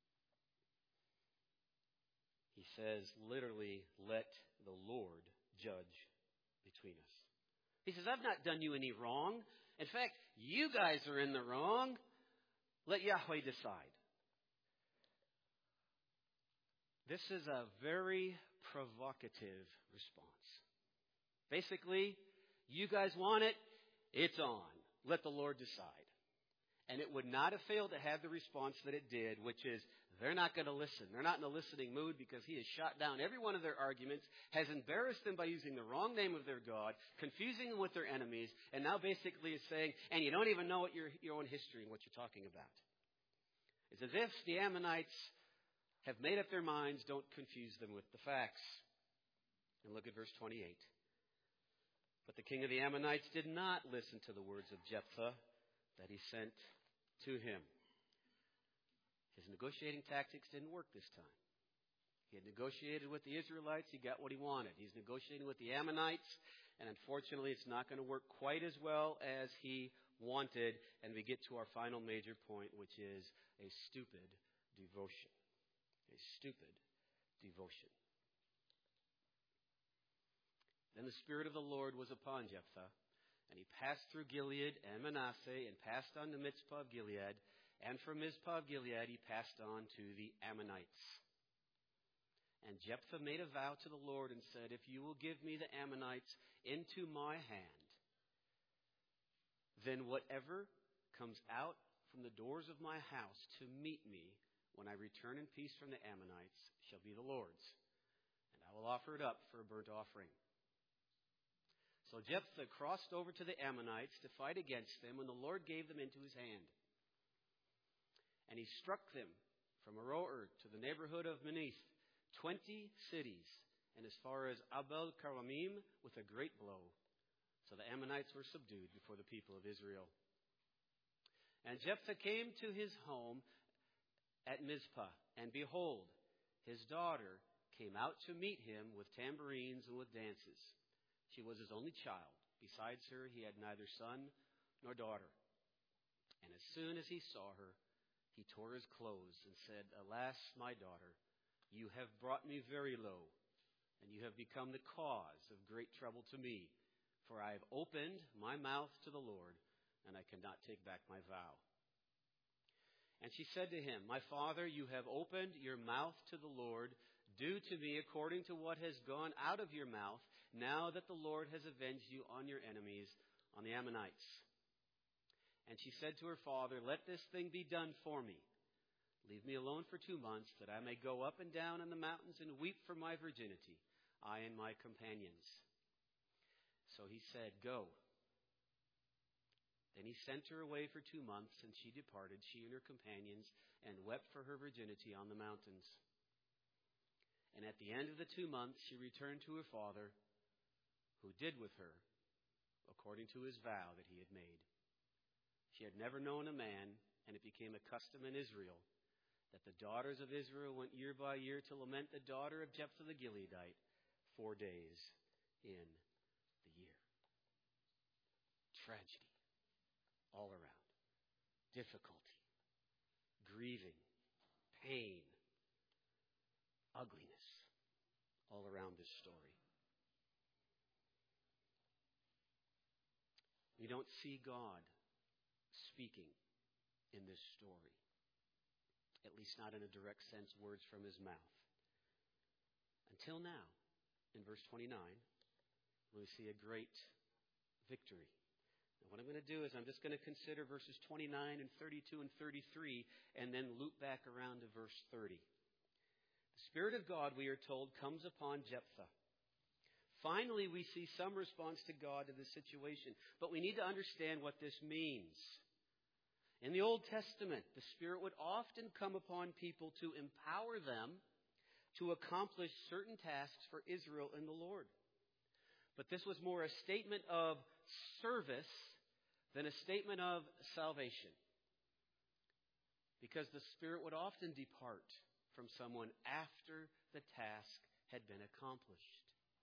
he says, literally, let the Lord judge between us. He says, I've not done you any wrong. In fact, you guys are in the wrong. Let Yahweh decide. This is a very provocative response. Basically, you guys want it, it's on. Let the Lord decide. And it would not have failed to have the response that it did, which is, they're not going to listen. They're not in a listening mood because he has shot down every one of their arguments, has embarrassed them by using the wrong name of their God, confusing them with their enemies, and now basically is saying, and you don't even know what your own history and what you're talking about. It's as if the Ammonites have made up their minds. Don't confuse them with the facts. And look at verse 28. But the king of the Ammonites did not listen to the words of Jephthah that he sent to him. His negotiating tactics didn't work this time. He had negotiated with the Israelites. He got what he wanted. He's negotiating with the Ammonites. And unfortunately, it's not going to work quite as well as he wanted. And we get to our final major point, which is a stupid devotion. A stupid devotion. Then the Spirit of the Lord was upon Jephthah, and he passed through Gilead and Manasseh and passed on to Mizpah of Gilead. And from Mizpah of Gilead, he passed on to the Ammonites. And Jephthah made a vow to the Lord and said, if you will give me the Ammonites into my hand, then whatever comes out from the doors of my house to meet me when I return in peace from the Ammonites shall be the Lord's, and I will offer it up for a burnt offering. So Jephthah crossed over to the Ammonites to fight against them when the Lord gave them into his hand. And he struck them from Aroer to the neighborhood of Menith, 20 cities, and as far as Abel Karamim with a great blow. So the Ammonites were subdued before the people of Israel. And Jephthah came to his home at Mizpah, and behold, his daughter came out to meet him with tambourines and with dances. She was his only child. Besides her, he had neither son nor daughter. And as soon as he saw her, he tore his clothes and said, alas, my daughter, you have brought me very low, and you have become the cause of great trouble to me. For I have opened my mouth to the Lord, and I cannot take back my vow. And she said to him, my father, you have opened your mouth to the Lord. Do to me according to what has gone out of your mouth, now that the Lord has avenged you on your enemies, on the Ammonites. And she said to her father, let this thing be done for me. Leave me alone for 2 months, that I may go up and down in the mountains and weep for my virginity, I and my companions. So he said, go. Then he sent her away for 2 months, and she departed, she and her companions, and wept for her virginity on the mountains. And at the end of the 2 months, she returned to her father, who did with her according to his vow that he had made. She had never known a man, and it became a custom in Israel that the daughters of Israel went year by year to lament the daughter of Jephthah the Gileadite 4 days in the year. Tragedy all around. Difficulty, grieving, pain, ugliness all around this story. We don't see God speaking in this story. At least not in a direct sense, words from his mouth. Until now, in verse 29, we see a great victory. Now, what I'm going to do is I'm just going to consider verses 29 and 32 and 33 and then loop back around to verse 30. The Spirit of God, we are told, comes upon Jephthah. Finally, we see some response to God to this situation, but we need to understand what this means. In the Old Testament, the Spirit would often come upon people to empower them to accomplish certain tasks for Israel in the Lord. But this was more a statement of service than a statement of salvation. Because the Spirit would often depart from someone after the task had been accomplished.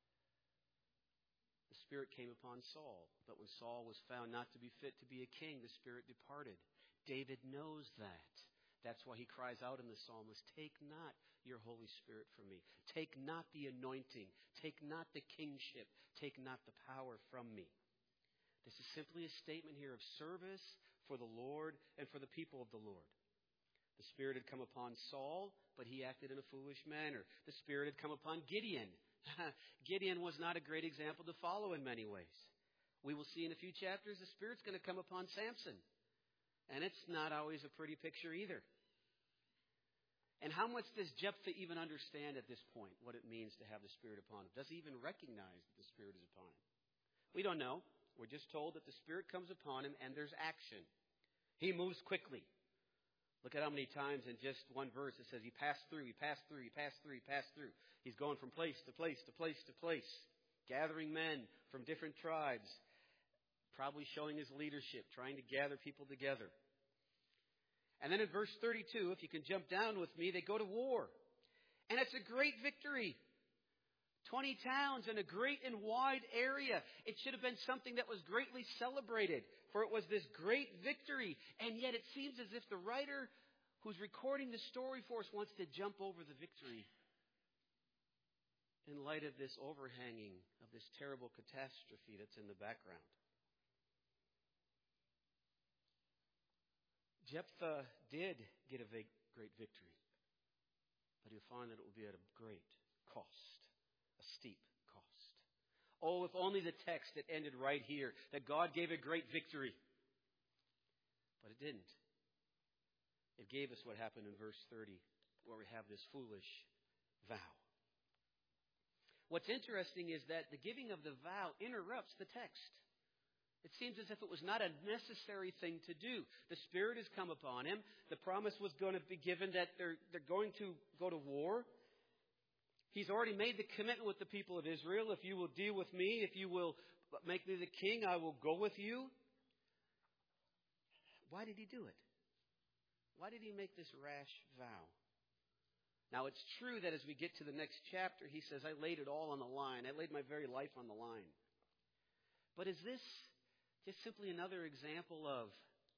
The Spirit came upon Saul, but when Saul was found not to be fit to be a king, the Spirit departed. David knows that. That's why he cries out in the psalmist, take not your Holy Spirit from me. Take not the anointing. Take not the kingship. Take not the power from me. This is simply a statement here of service for the Lord and for the people of the Lord. The Spirit had come upon Saul, but he acted in a foolish manner. The Spirit had come upon Gideon. Gideon was not a great example to follow in many ways. We will see in a few chapters the Spirit's going to come upon Samson. And it's not always a pretty picture either. And how much does Jephthah even understand at this point what it means to have the Spirit upon him? Does he even recognize that the Spirit is upon him? We don't know. We're just told that the Spirit comes upon him and there's action. He moves quickly. Look at how many times in just one verse it says he passed through, he passed through, he passed through, he passed through. He's going from place to place to place to place, gathering men from different tribes, probably showing his leadership, trying to gather people together. And then in verse 32, if you can jump down with me, they go to war. And it's a great victory. 20 towns in a great and wide area. It should have been something that was greatly celebrated, for it was this great victory. And yet it seems as if the writer who's recording the story for us wants to jump over the victory in light of this overhanging of this terrible catastrophe that's in the background. Jephthah did get a great victory, but you'll find that it will be at a great cost. A steep cost. Oh, if only the text had ended right here, that God gave a great victory. But it didn't. It gave us what happened in verse 30, where we have this foolish vow. What's interesting is that the giving of the vow interrupts the text. It seems as if it was not a necessary thing to do. The Spirit has come upon him. The promise was going to be given that they're going to go to war. He's already made the commitment with the people of Israel. If you will deal with me, if you will make me the king, I will go with you. Why did he do it? Why did he make this rash vow? Now, it's true that as we get to the next chapter, he says, I laid it all on the line. I laid my very life on the line. But is this just simply another example of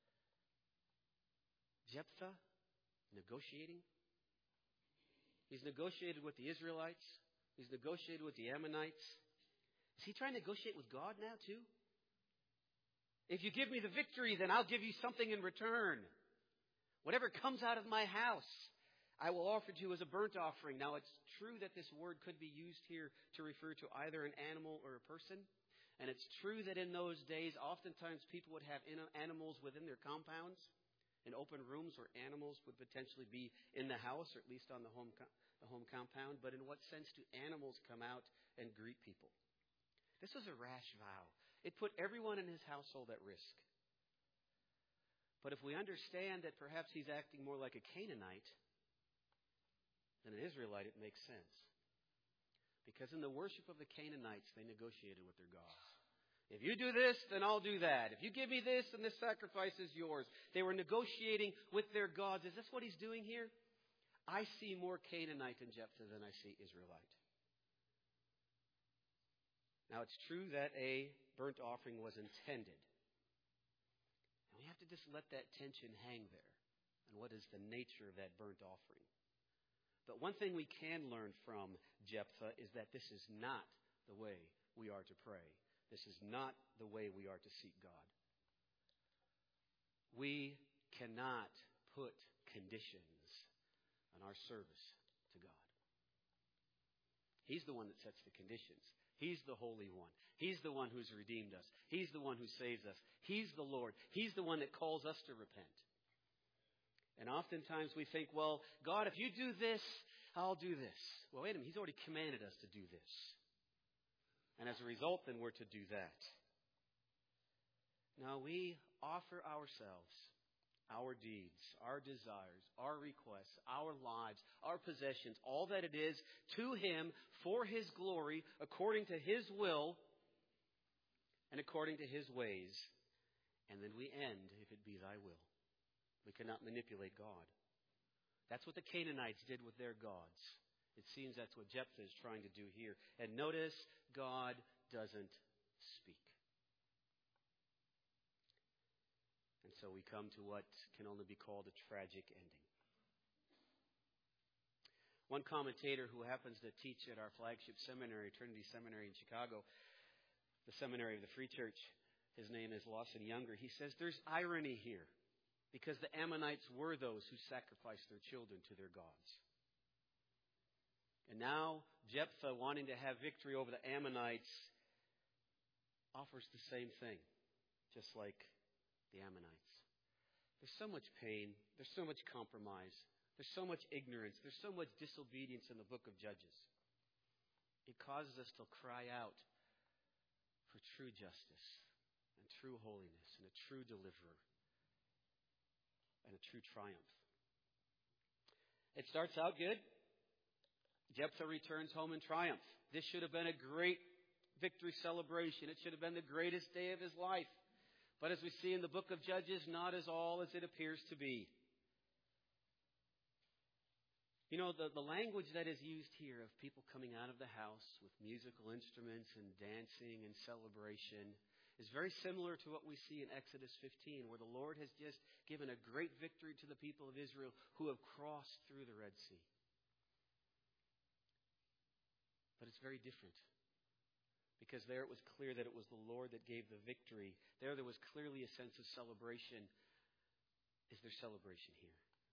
Jephthah negotiating? He's negotiated with the Israelites. He's negotiated with the Ammonites. Is he trying to negotiate with God now too? If you give me the victory, then I'll give you something in return. Whatever comes out of my house, I will offer to you as a burnt offering. Now, it's true that this word could be used here to refer to either an animal or a person. And it's true that in those days, oftentimes people would have animals within their compounds. In open rooms where animals would potentially be in the house, or at least on the home compound. But in what sense do animals come out and greet people? This was a rash vow. It put everyone in his household at risk. But if we understand that perhaps he's acting more like a Canaanite than an Israelite, it makes sense. Because in the worship of the Canaanites, they negotiated with their gods. If you do this, then I'll do that. If you give me this, then this sacrifice is yours. They were negotiating with their gods. Is this what he's doing here? I see more Canaanite in Jephthah than I see Israelite. Now, it's true that a burnt offering was intended. And we have to just let that tension hang there. And what is the nature of that burnt offering? But one thing we can learn from Jephthah is that this is not the way we are to pray. This is not the way we are to seek God. We cannot put conditions on our service to God. He's the one that sets the conditions. He's the Holy One. He's the one who's redeemed us. He's the one who saves us. He's the Lord. He's the one that calls us to repent. And oftentimes we think, well, God, if you do this, I'll do this. Well, wait a minute. He's already commanded us to do this. And as a result, then we're to do that. Now, we offer ourselves, our deeds, our desires, our requests, our lives, our possessions, all that it is, to Him for His glory, according to His will and according to His ways. And then we end, if it be Thy will. We cannot manipulate God. That's what the Canaanites did with their gods. It seems that's what Jephthah is trying to do here. And notice, God doesn't speak. And so we come to what can only be called a tragic ending. One commentator who happens to teach at our flagship seminary, Trinity Seminary in Chicago, the seminary of the Free Church, his name is Lawson Younger, he says there's irony here because the Ammonites were those who sacrificed their children to their gods. And now Jephthah, wanting to have victory over the Ammonites, offers the same thing, just like the Ammonites. There's so much pain. There's so much compromise. There's so much ignorance. There's so much disobedience in the book of Judges. It causes us to cry out for true justice and true holiness and a true deliverer and a true triumph It starts out good. Jephthah returns home in triumph. This should have been a great victory celebration. It should have been the greatest day of his life. But as we see in the book of Judges, not as all as it appears to be. You know, the language that is used here of people coming out of the house with musical instruments and dancing and celebration is very similar to what we see in Exodus 15, where the Lord has just given a great victory to the people of Israel who have crossed through the Red Sea. But it's very different. Because there it was clear that it was the Lord that gave the victory. There was clearly a sense of celebration. Is there celebration here?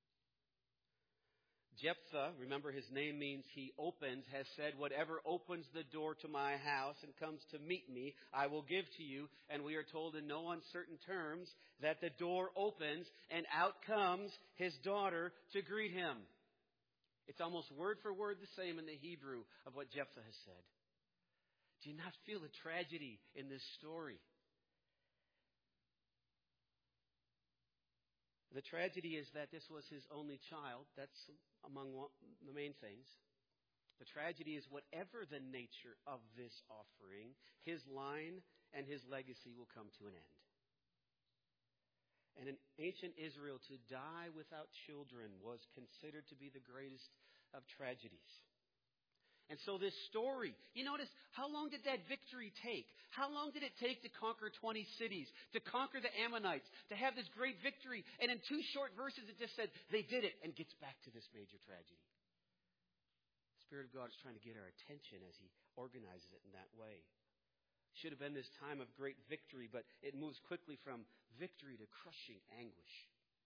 Jephthah, remember his name means he opens, has said, whatever opens the door to my house and comes to meet me, I will give to you. And we are told in no uncertain terms that the door opens and out comes his daughter to greet him. It's almost word for word the same in the Hebrew of what Jephthah has said. Do you not feel the tragedy in this story? The tragedy is that this was his only child. That's among the main things. The tragedy is whatever the nature of this offering, his line and his legacy will come to an end. And in ancient Israel, to die without children was considered to be the greatest of tragedies. And so this story, you notice, how long did that victory take? How long did it take to conquer 20 cities, to conquer the Ammonites, to have this great victory? And in 2 short verses, it just said, they did it, and gets back to this major tragedy. The Spirit of God is trying to get our attention as He organizes it in that way. Should have been this time of great victory, but it moves quickly from victory to crushing anguish.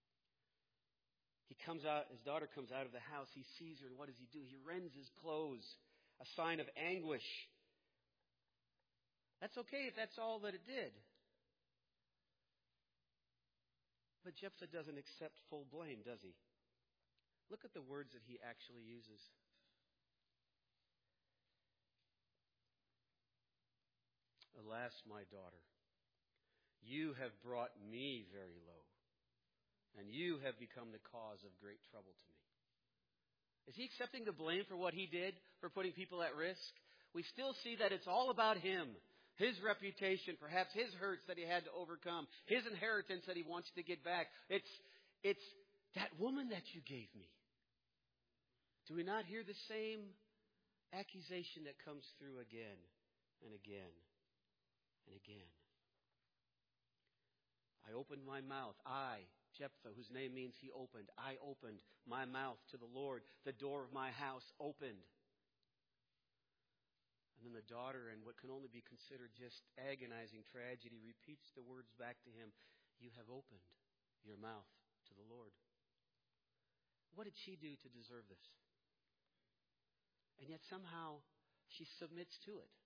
He comes out, his daughter comes out of the house, he sees her, and what does he do? He rends his clothes. A sign of anguish. That's okay if that's all that it did. But Jephthah doesn't accept full blame, does he? Look at the words that he actually uses. Alas, my daughter, you have brought me very low, and you have become the cause of great trouble to me. Is he accepting the blame for what he did, for putting people at risk? We still see that it's all about him. His reputation, perhaps his hurts that he had to overcome, his inheritance that he wants to get back. It's that woman that you gave me. Do we not hear the same accusation that comes through again and again and again? I opened my mouth. Jephthah, whose name means he opened. I opened my mouth to the Lord. The door of my house opened. And then the daughter, in what can only be considered just agonizing tragedy, repeats the words back to him. You have opened your mouth to the Lord. What did she do to deserve this? And yet somehow she submits to it.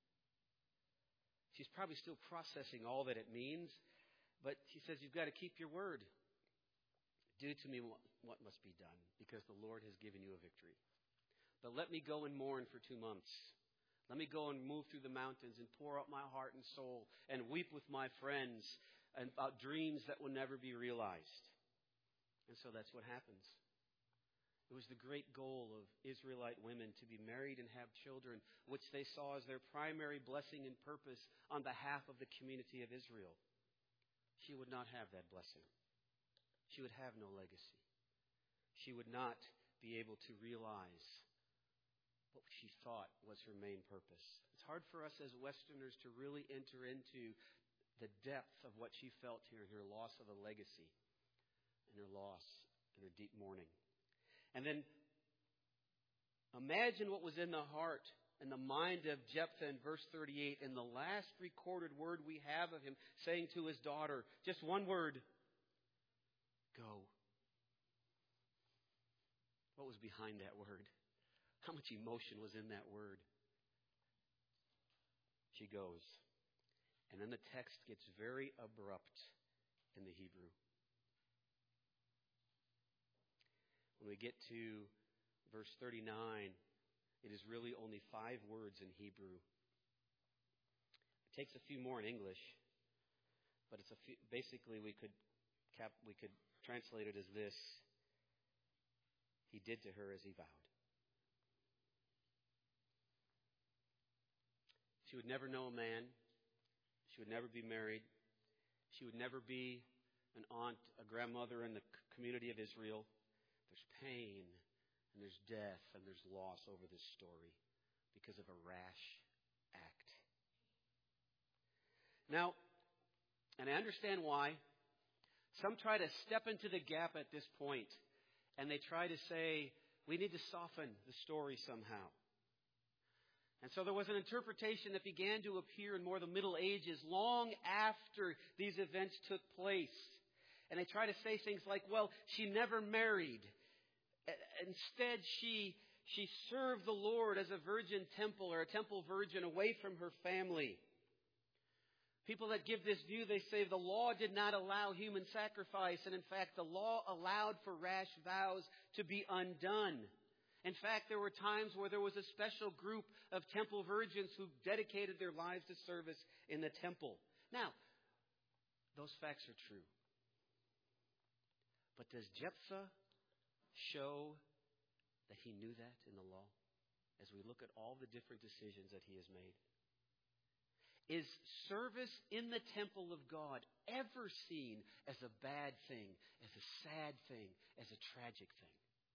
She's probably still processing all that it means. But she says, you've got to keep your word. Do to me what must be done, because the Lord has given you a victory. But let me go and mourn for 2 months. Let me go and move through the mountains and pour out my heart and soul and weep with my friends about dreams that will never be realized. And so that's what happens. It was the great goal of Israelite women to be married and have children, which they saw as their primary blessing and purpose on behalf of the community of Israel. She would not have that blessing. She would have no legacy. She would not be able to realize what she thought was her main purpose. It's hard for us as Westerners to really enter into the depth of what she felt here in her loss of a legacy, and her loss, and her deep mourning. And then imagine what was in the heart and the mind of Jephthah in verse 38, in the last recorded word we have of him saying to his daughter, just one word, go. What was behind that word? How much emotion was in that word? She goes. And then the text gets very abrupt in the Hebrew. When we get to verse 39, it is really only 5 words in Hebrew. It takes a few more in English, but it's basically we could translate it as this. He did to her as he vowed. She would never know a man. She would never be married. She would never be an aunt, a grandmother in the community of Israel. There's pain, and there's death, and there's loss over this story because of a rash act. Now, and I understand why. Some try to step into the gap at this point, and they try to say, we need to soften the story somehow. And so there was an interpretation that began to appear in more the Middle Ages, long after these events took place. And they try to say things like, well, she never married. Instead, she served the Lord as a virgin temple or a temple virgin away from her family. People that give this view, they say the law did not allow human sacrifice. And in fact, the law allowed for rash vows to be undone. In fact, there were times where there was a special group of temple virgins who dedicated their lives to service in the temple. Now, those facts are true. But does Jephthah show that he knew that in the law as we look at all the different decisions that he has made? Is service in the temple of God ever seen as a bad thing, as a sad thing, as a tragic thing?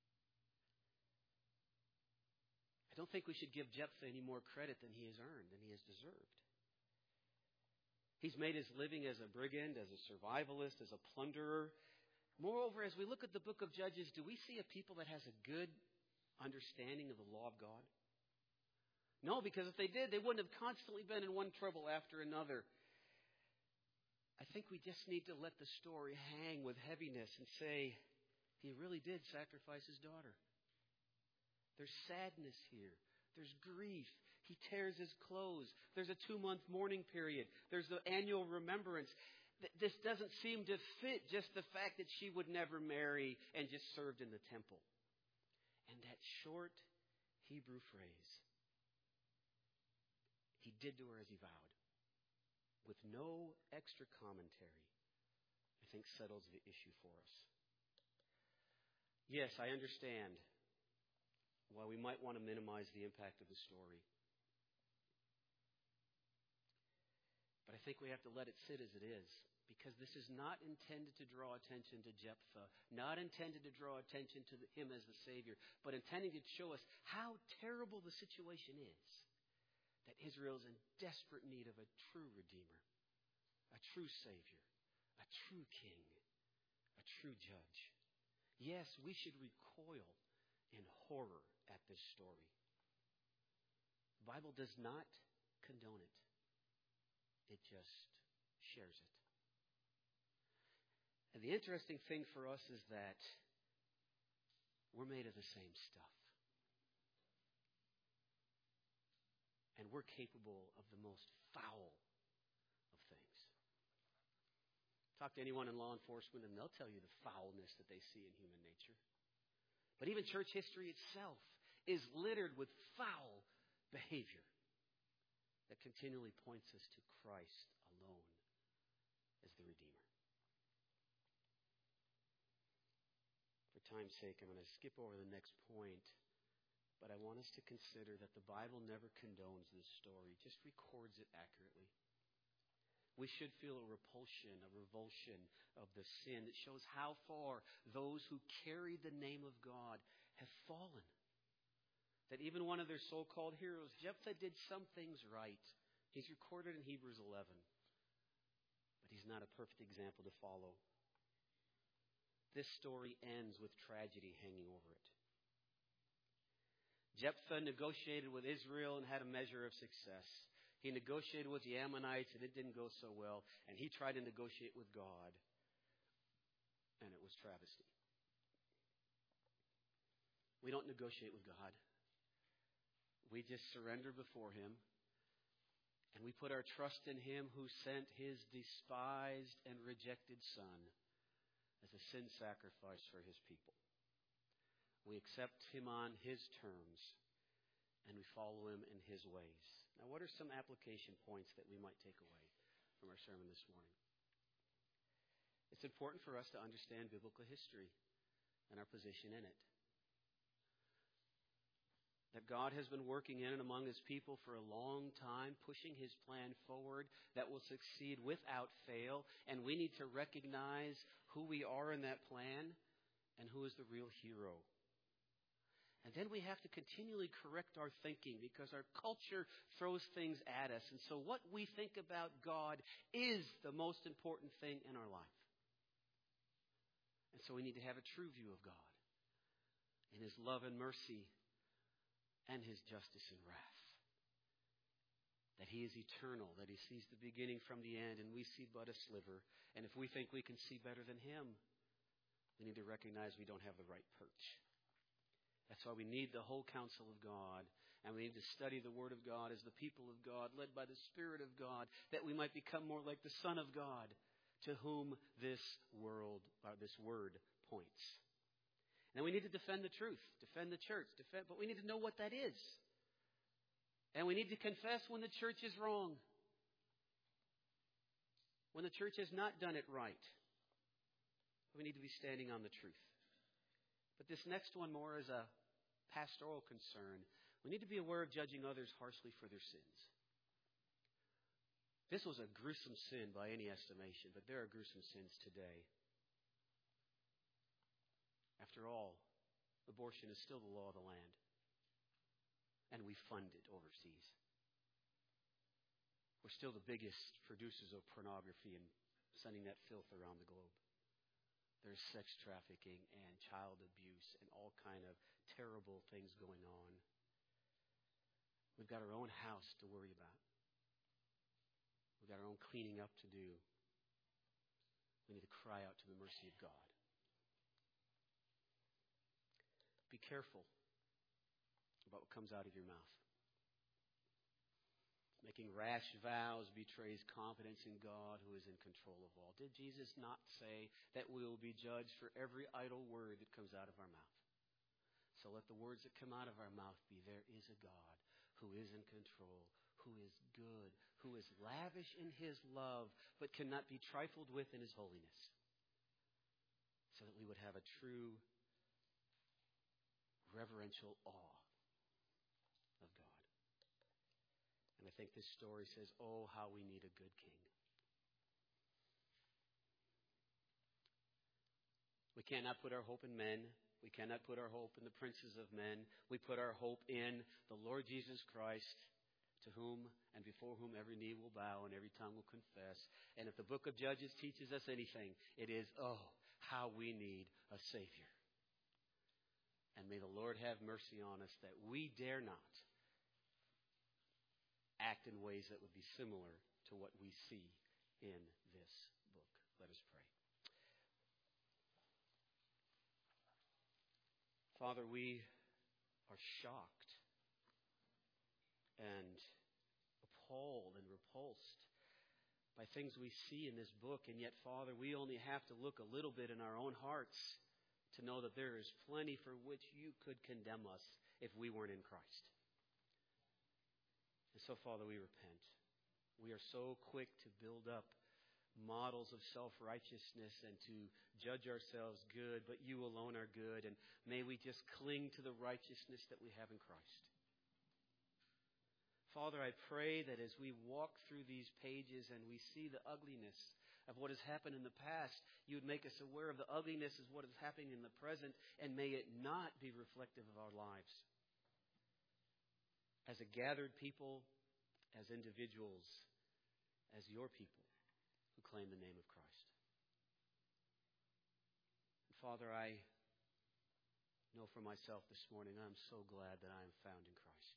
I don't think we should give Jephthah any more credit than he has earned, than he has deserved. He's made his living as a brigand, as a survivalist, as a plunderer. Moreover, as we look at the book of Judges, do we see a people that has a good understanding of the law of God? No, because if they did, they wouldn't have constantly been in one trouble after another. I think we just need to let the story hang with heaviness and say, he really did sacrifice his daughter. There's sadness here. There's grief. He tears his clothes. There's a 2-month mourning period. There's the annual remembrance. This doesn't seem to fit just the fact that she would never marry and just served in the temple. And that short Hebrew phrase, he did to her as he vowed, with no extra commentary, I think settles the issue for us. Yes, I understand why we might want to minimize the impact of the story. But I think we have to let it sit as it is, because this is not intended to draw attention to Jephthah, not intended to draw attention to him as the Savior, but intending to show us how terrible the situation is, that Israel is in desperate need of a true Redeemer, a true Savior, a true King, a true Judge. Yes, we should recoil in horror at this story. The Bible does not condone it. It just shares it. And the interesting thing for us is that we're made of the same stuff. And we're capable of the most foul of things. Talk to anyone in law enforcement and they'll tell you the foulness that they see in human nature. But even church history itself is littered with foul behavior that continually points us to Christ alone as the Redeemer. For time's sake, I'm going to skip over the next point, but I want us to consider that the Bible never condones this story, just records it accurately. We should feel a repulsion, a revulsion of the sin that shows how far those who carry the name of God have fallen. That even one of their so-called heroes, Jephthah, did some things right. He's recorded in Hebrews 11. But he's not a perfect example to follow. This story ends with tragedy hanging over it. Jephthah negotiated with Israel and had a measure of success. He negotiated with the Ammonites and it didn't go so well. And he tried to negotiate with God. And it was travesty. We don't negotiate with God. We just surrender before Him. And we put our trust in Him who sent His despised and rejected Son as a sin sacrifice for His people. We accept Him on His terms. And we follow Him in His ways. Now, what are some application points that we might take away from our sermon this morning? It's important for us to understand biblical history and our position in it. that God has been working in and among His people for a long time, pushing His plan forward that will succeed without fail. And we need to recognize who we are in that plan and who is the real hero. And then we have to continually correct our thinking because our culture throws things at us. And so what we think about God is the most important thing in our life. And so we need to have a true view of God in His love and mercy and His justice and wrath. That He is eternal, that He sees the beginning from the end, and we see but a sliver. And if we think we can see better than Him, we need to recognize we don't have the right perch. That's why we need the whole counsel of God, and we need to study the Word of God as the people of God, led by the Spirit of God, that we might become more like the Son of God, to whom this word points. And we need to defend the truth, defend the church, but we need to know what that is. And we need to confess when the church is wrong, when the church has not done it right. We need to be standing on the truth. But this next one more is a pastoral concern. We need to be aware of judging others harshly for their sins. This was a gruesome sin by any estimation, but there are gruesome sins today. After all, abortion is still the law of the land. And we fund it overseas. We're still the biggest producers of pornography and sending that filth around the globe. There's sex trafficking and child abuse and all kind of terrible things going on. We've got our own house to worry about. We've got our own cleaning up to do. We need to cry out to the mercy of God. Be careful about what comes out of your mouth. Making rash vows betrays confidence in God who is in control of all. Did Jesus not say that we will be judged for every idle word that comes out of our mouth? So let the words that come out of our mouth be, there is a God who is in control, who is good, who is lavish in His love, but cannot be trifled with in His holiness. So that we would have a true reverential awe of God. And I think this story says, oh, how we need a good king. We cannot put our hope in men. We cannot put our hope in the princes of men. We put our hope in the Lord Jesus Christ, to whom and before whom every knee will bow and every tongue will confess. And if the book of Judges teaches us anything, it is, oh, how we need a Savior. And may the Lord have mercy on us that we dare not act in ways that would be similar to what we see in this book. Let us pray. Father, we are shocked and appalled and repulsed by things we see in this book. And yet, Father, we only have to look a little bit in our own hearts to know that there is plenty for which you could condemn us if we weren't in Christ. And so, Father, we repent. We are so quick to build up models of self-righteousness and to judge ourselves good, but you alone are good. And may we just cling to the righteousness that we have in Christ. Father, I pray that as we walk through these pages and we see the ugliness of what has happened in the past, you would make us aware of the ugliness of what is happening in the present, and may it not be reflective of our lives. As a gathered people, as individuals, as your people who claim the name of Christ. And Father, I know for myself this morning, I'm so glad that I am found in Christ.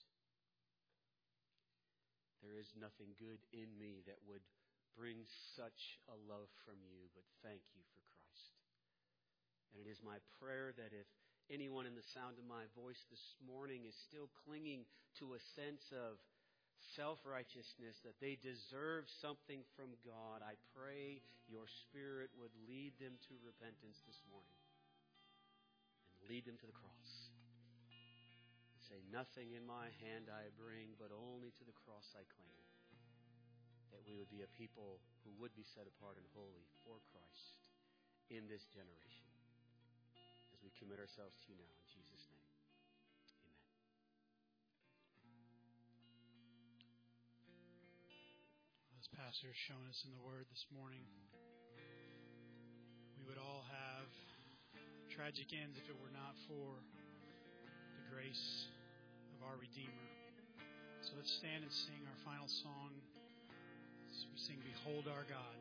There is nothing good in me that would bring such a love from you, but thank you for Christ. And it is my prayer that if anyone in the sound of my voice this morning is still clinging to a sense of self-righteousness, that they deserve something from God, I pray your Spirit would lead them to repentance this morning and lead them to the cross. And say, nothing in my hand I bring, but only to the cross I cling. That we would be a people who would be set apart and holy for Christ in this generation. As we commit ourselves to you now in Jesus' name. Amen. Pastor has shown us in the Word this morning, we would all have tragic ends if it were not for the grace of our Redeemer. So let's stand and sing our final song as we sing, Behold Our God.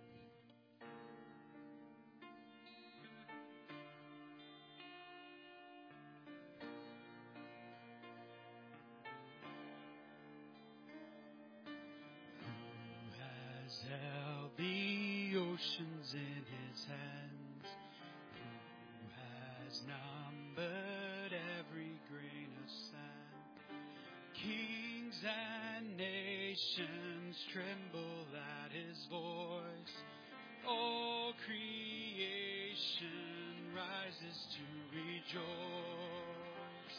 Held the oceans in his hands, who has numbered every grain of sand. Kings and nations tremble at his voice. All creation rises to rejoice.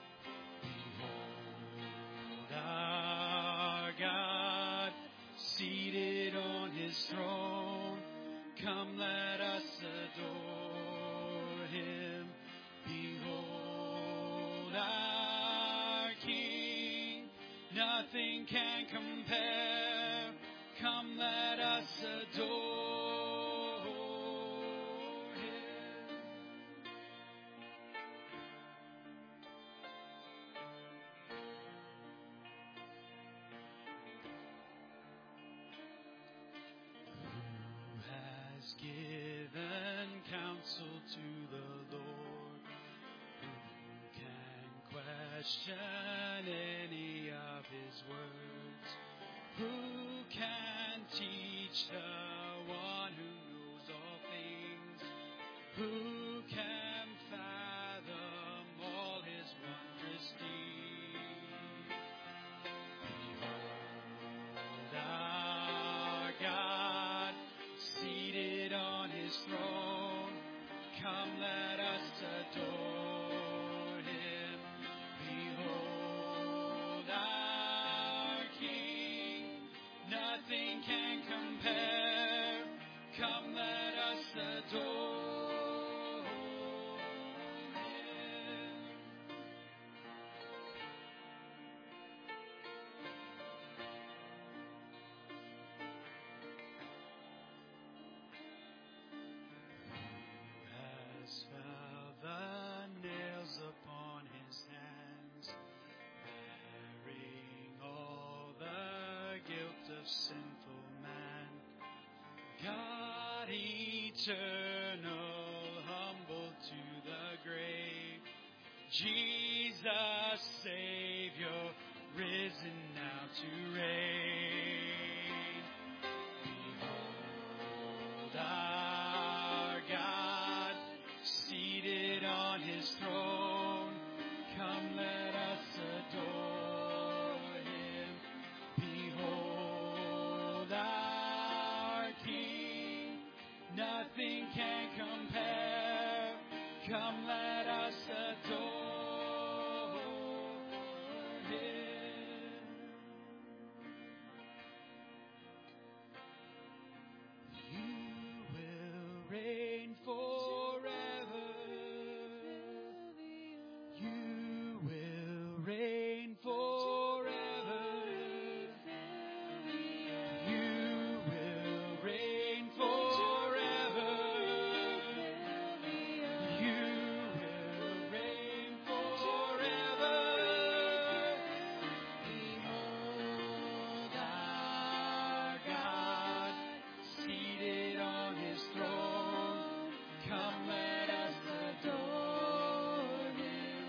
Behold our God, seated on his throne. Come, let us adore him. Behold our King, nothing can compare. Come, let us adore him. Given counsel to the Lord, who can question any of his words? Who can teach the one who knows all things? Who can fathom all his wondrous deeds? Behold our God, seated on his throne. Come, let us adore him. Behold our King, nothing can compare. Come, let us adore him. Fell the nails upon his hands, bearing all the guilt of sinful man. God eternal, humble to the grave, Jesus Savior, risen now to reign. Behold our God, seated on his throne. Come, let us adore him. Behold our King, nothing can compare. Come, let us adore him. You will reign forever. You will reign forever. You will reign forever. You will reign forever. Behold our God, seated on his throne. Come, let us adore him.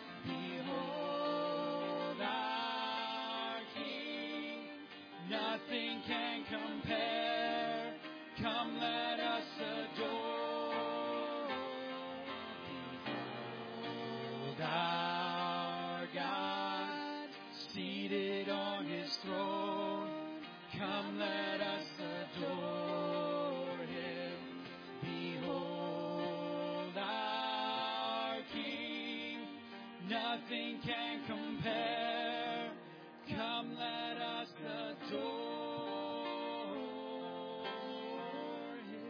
Behold our King, nothing can compare. Come, let us adore. Behold our God, seated on his throne. Come, let us adore him. Behold our King, nothing can compare. Come, let us adore him.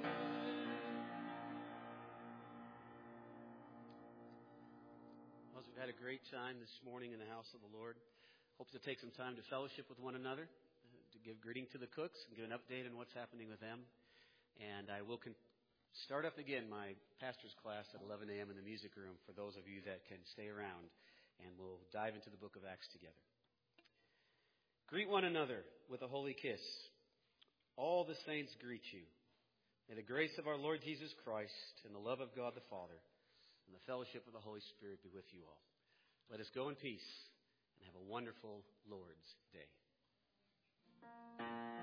Well, we've had a great time this morning in the house of the Lord. Hope to take some time to fellowship with one another, to give greeting to the cooks and give an update on what's happening with them. And I will start up again my pastor's class at 11 a.m. in the music room for those of you that can stay around, and we'll dive into the book of Acts together. Greet one another with a holy kiss. All the saints greet you. May the grace of our Lord Jesus Christ and the love of God the Father and the fellowship of the Holy Spirit be with you all. Let us go in peace and have a wonderful Lord's Day.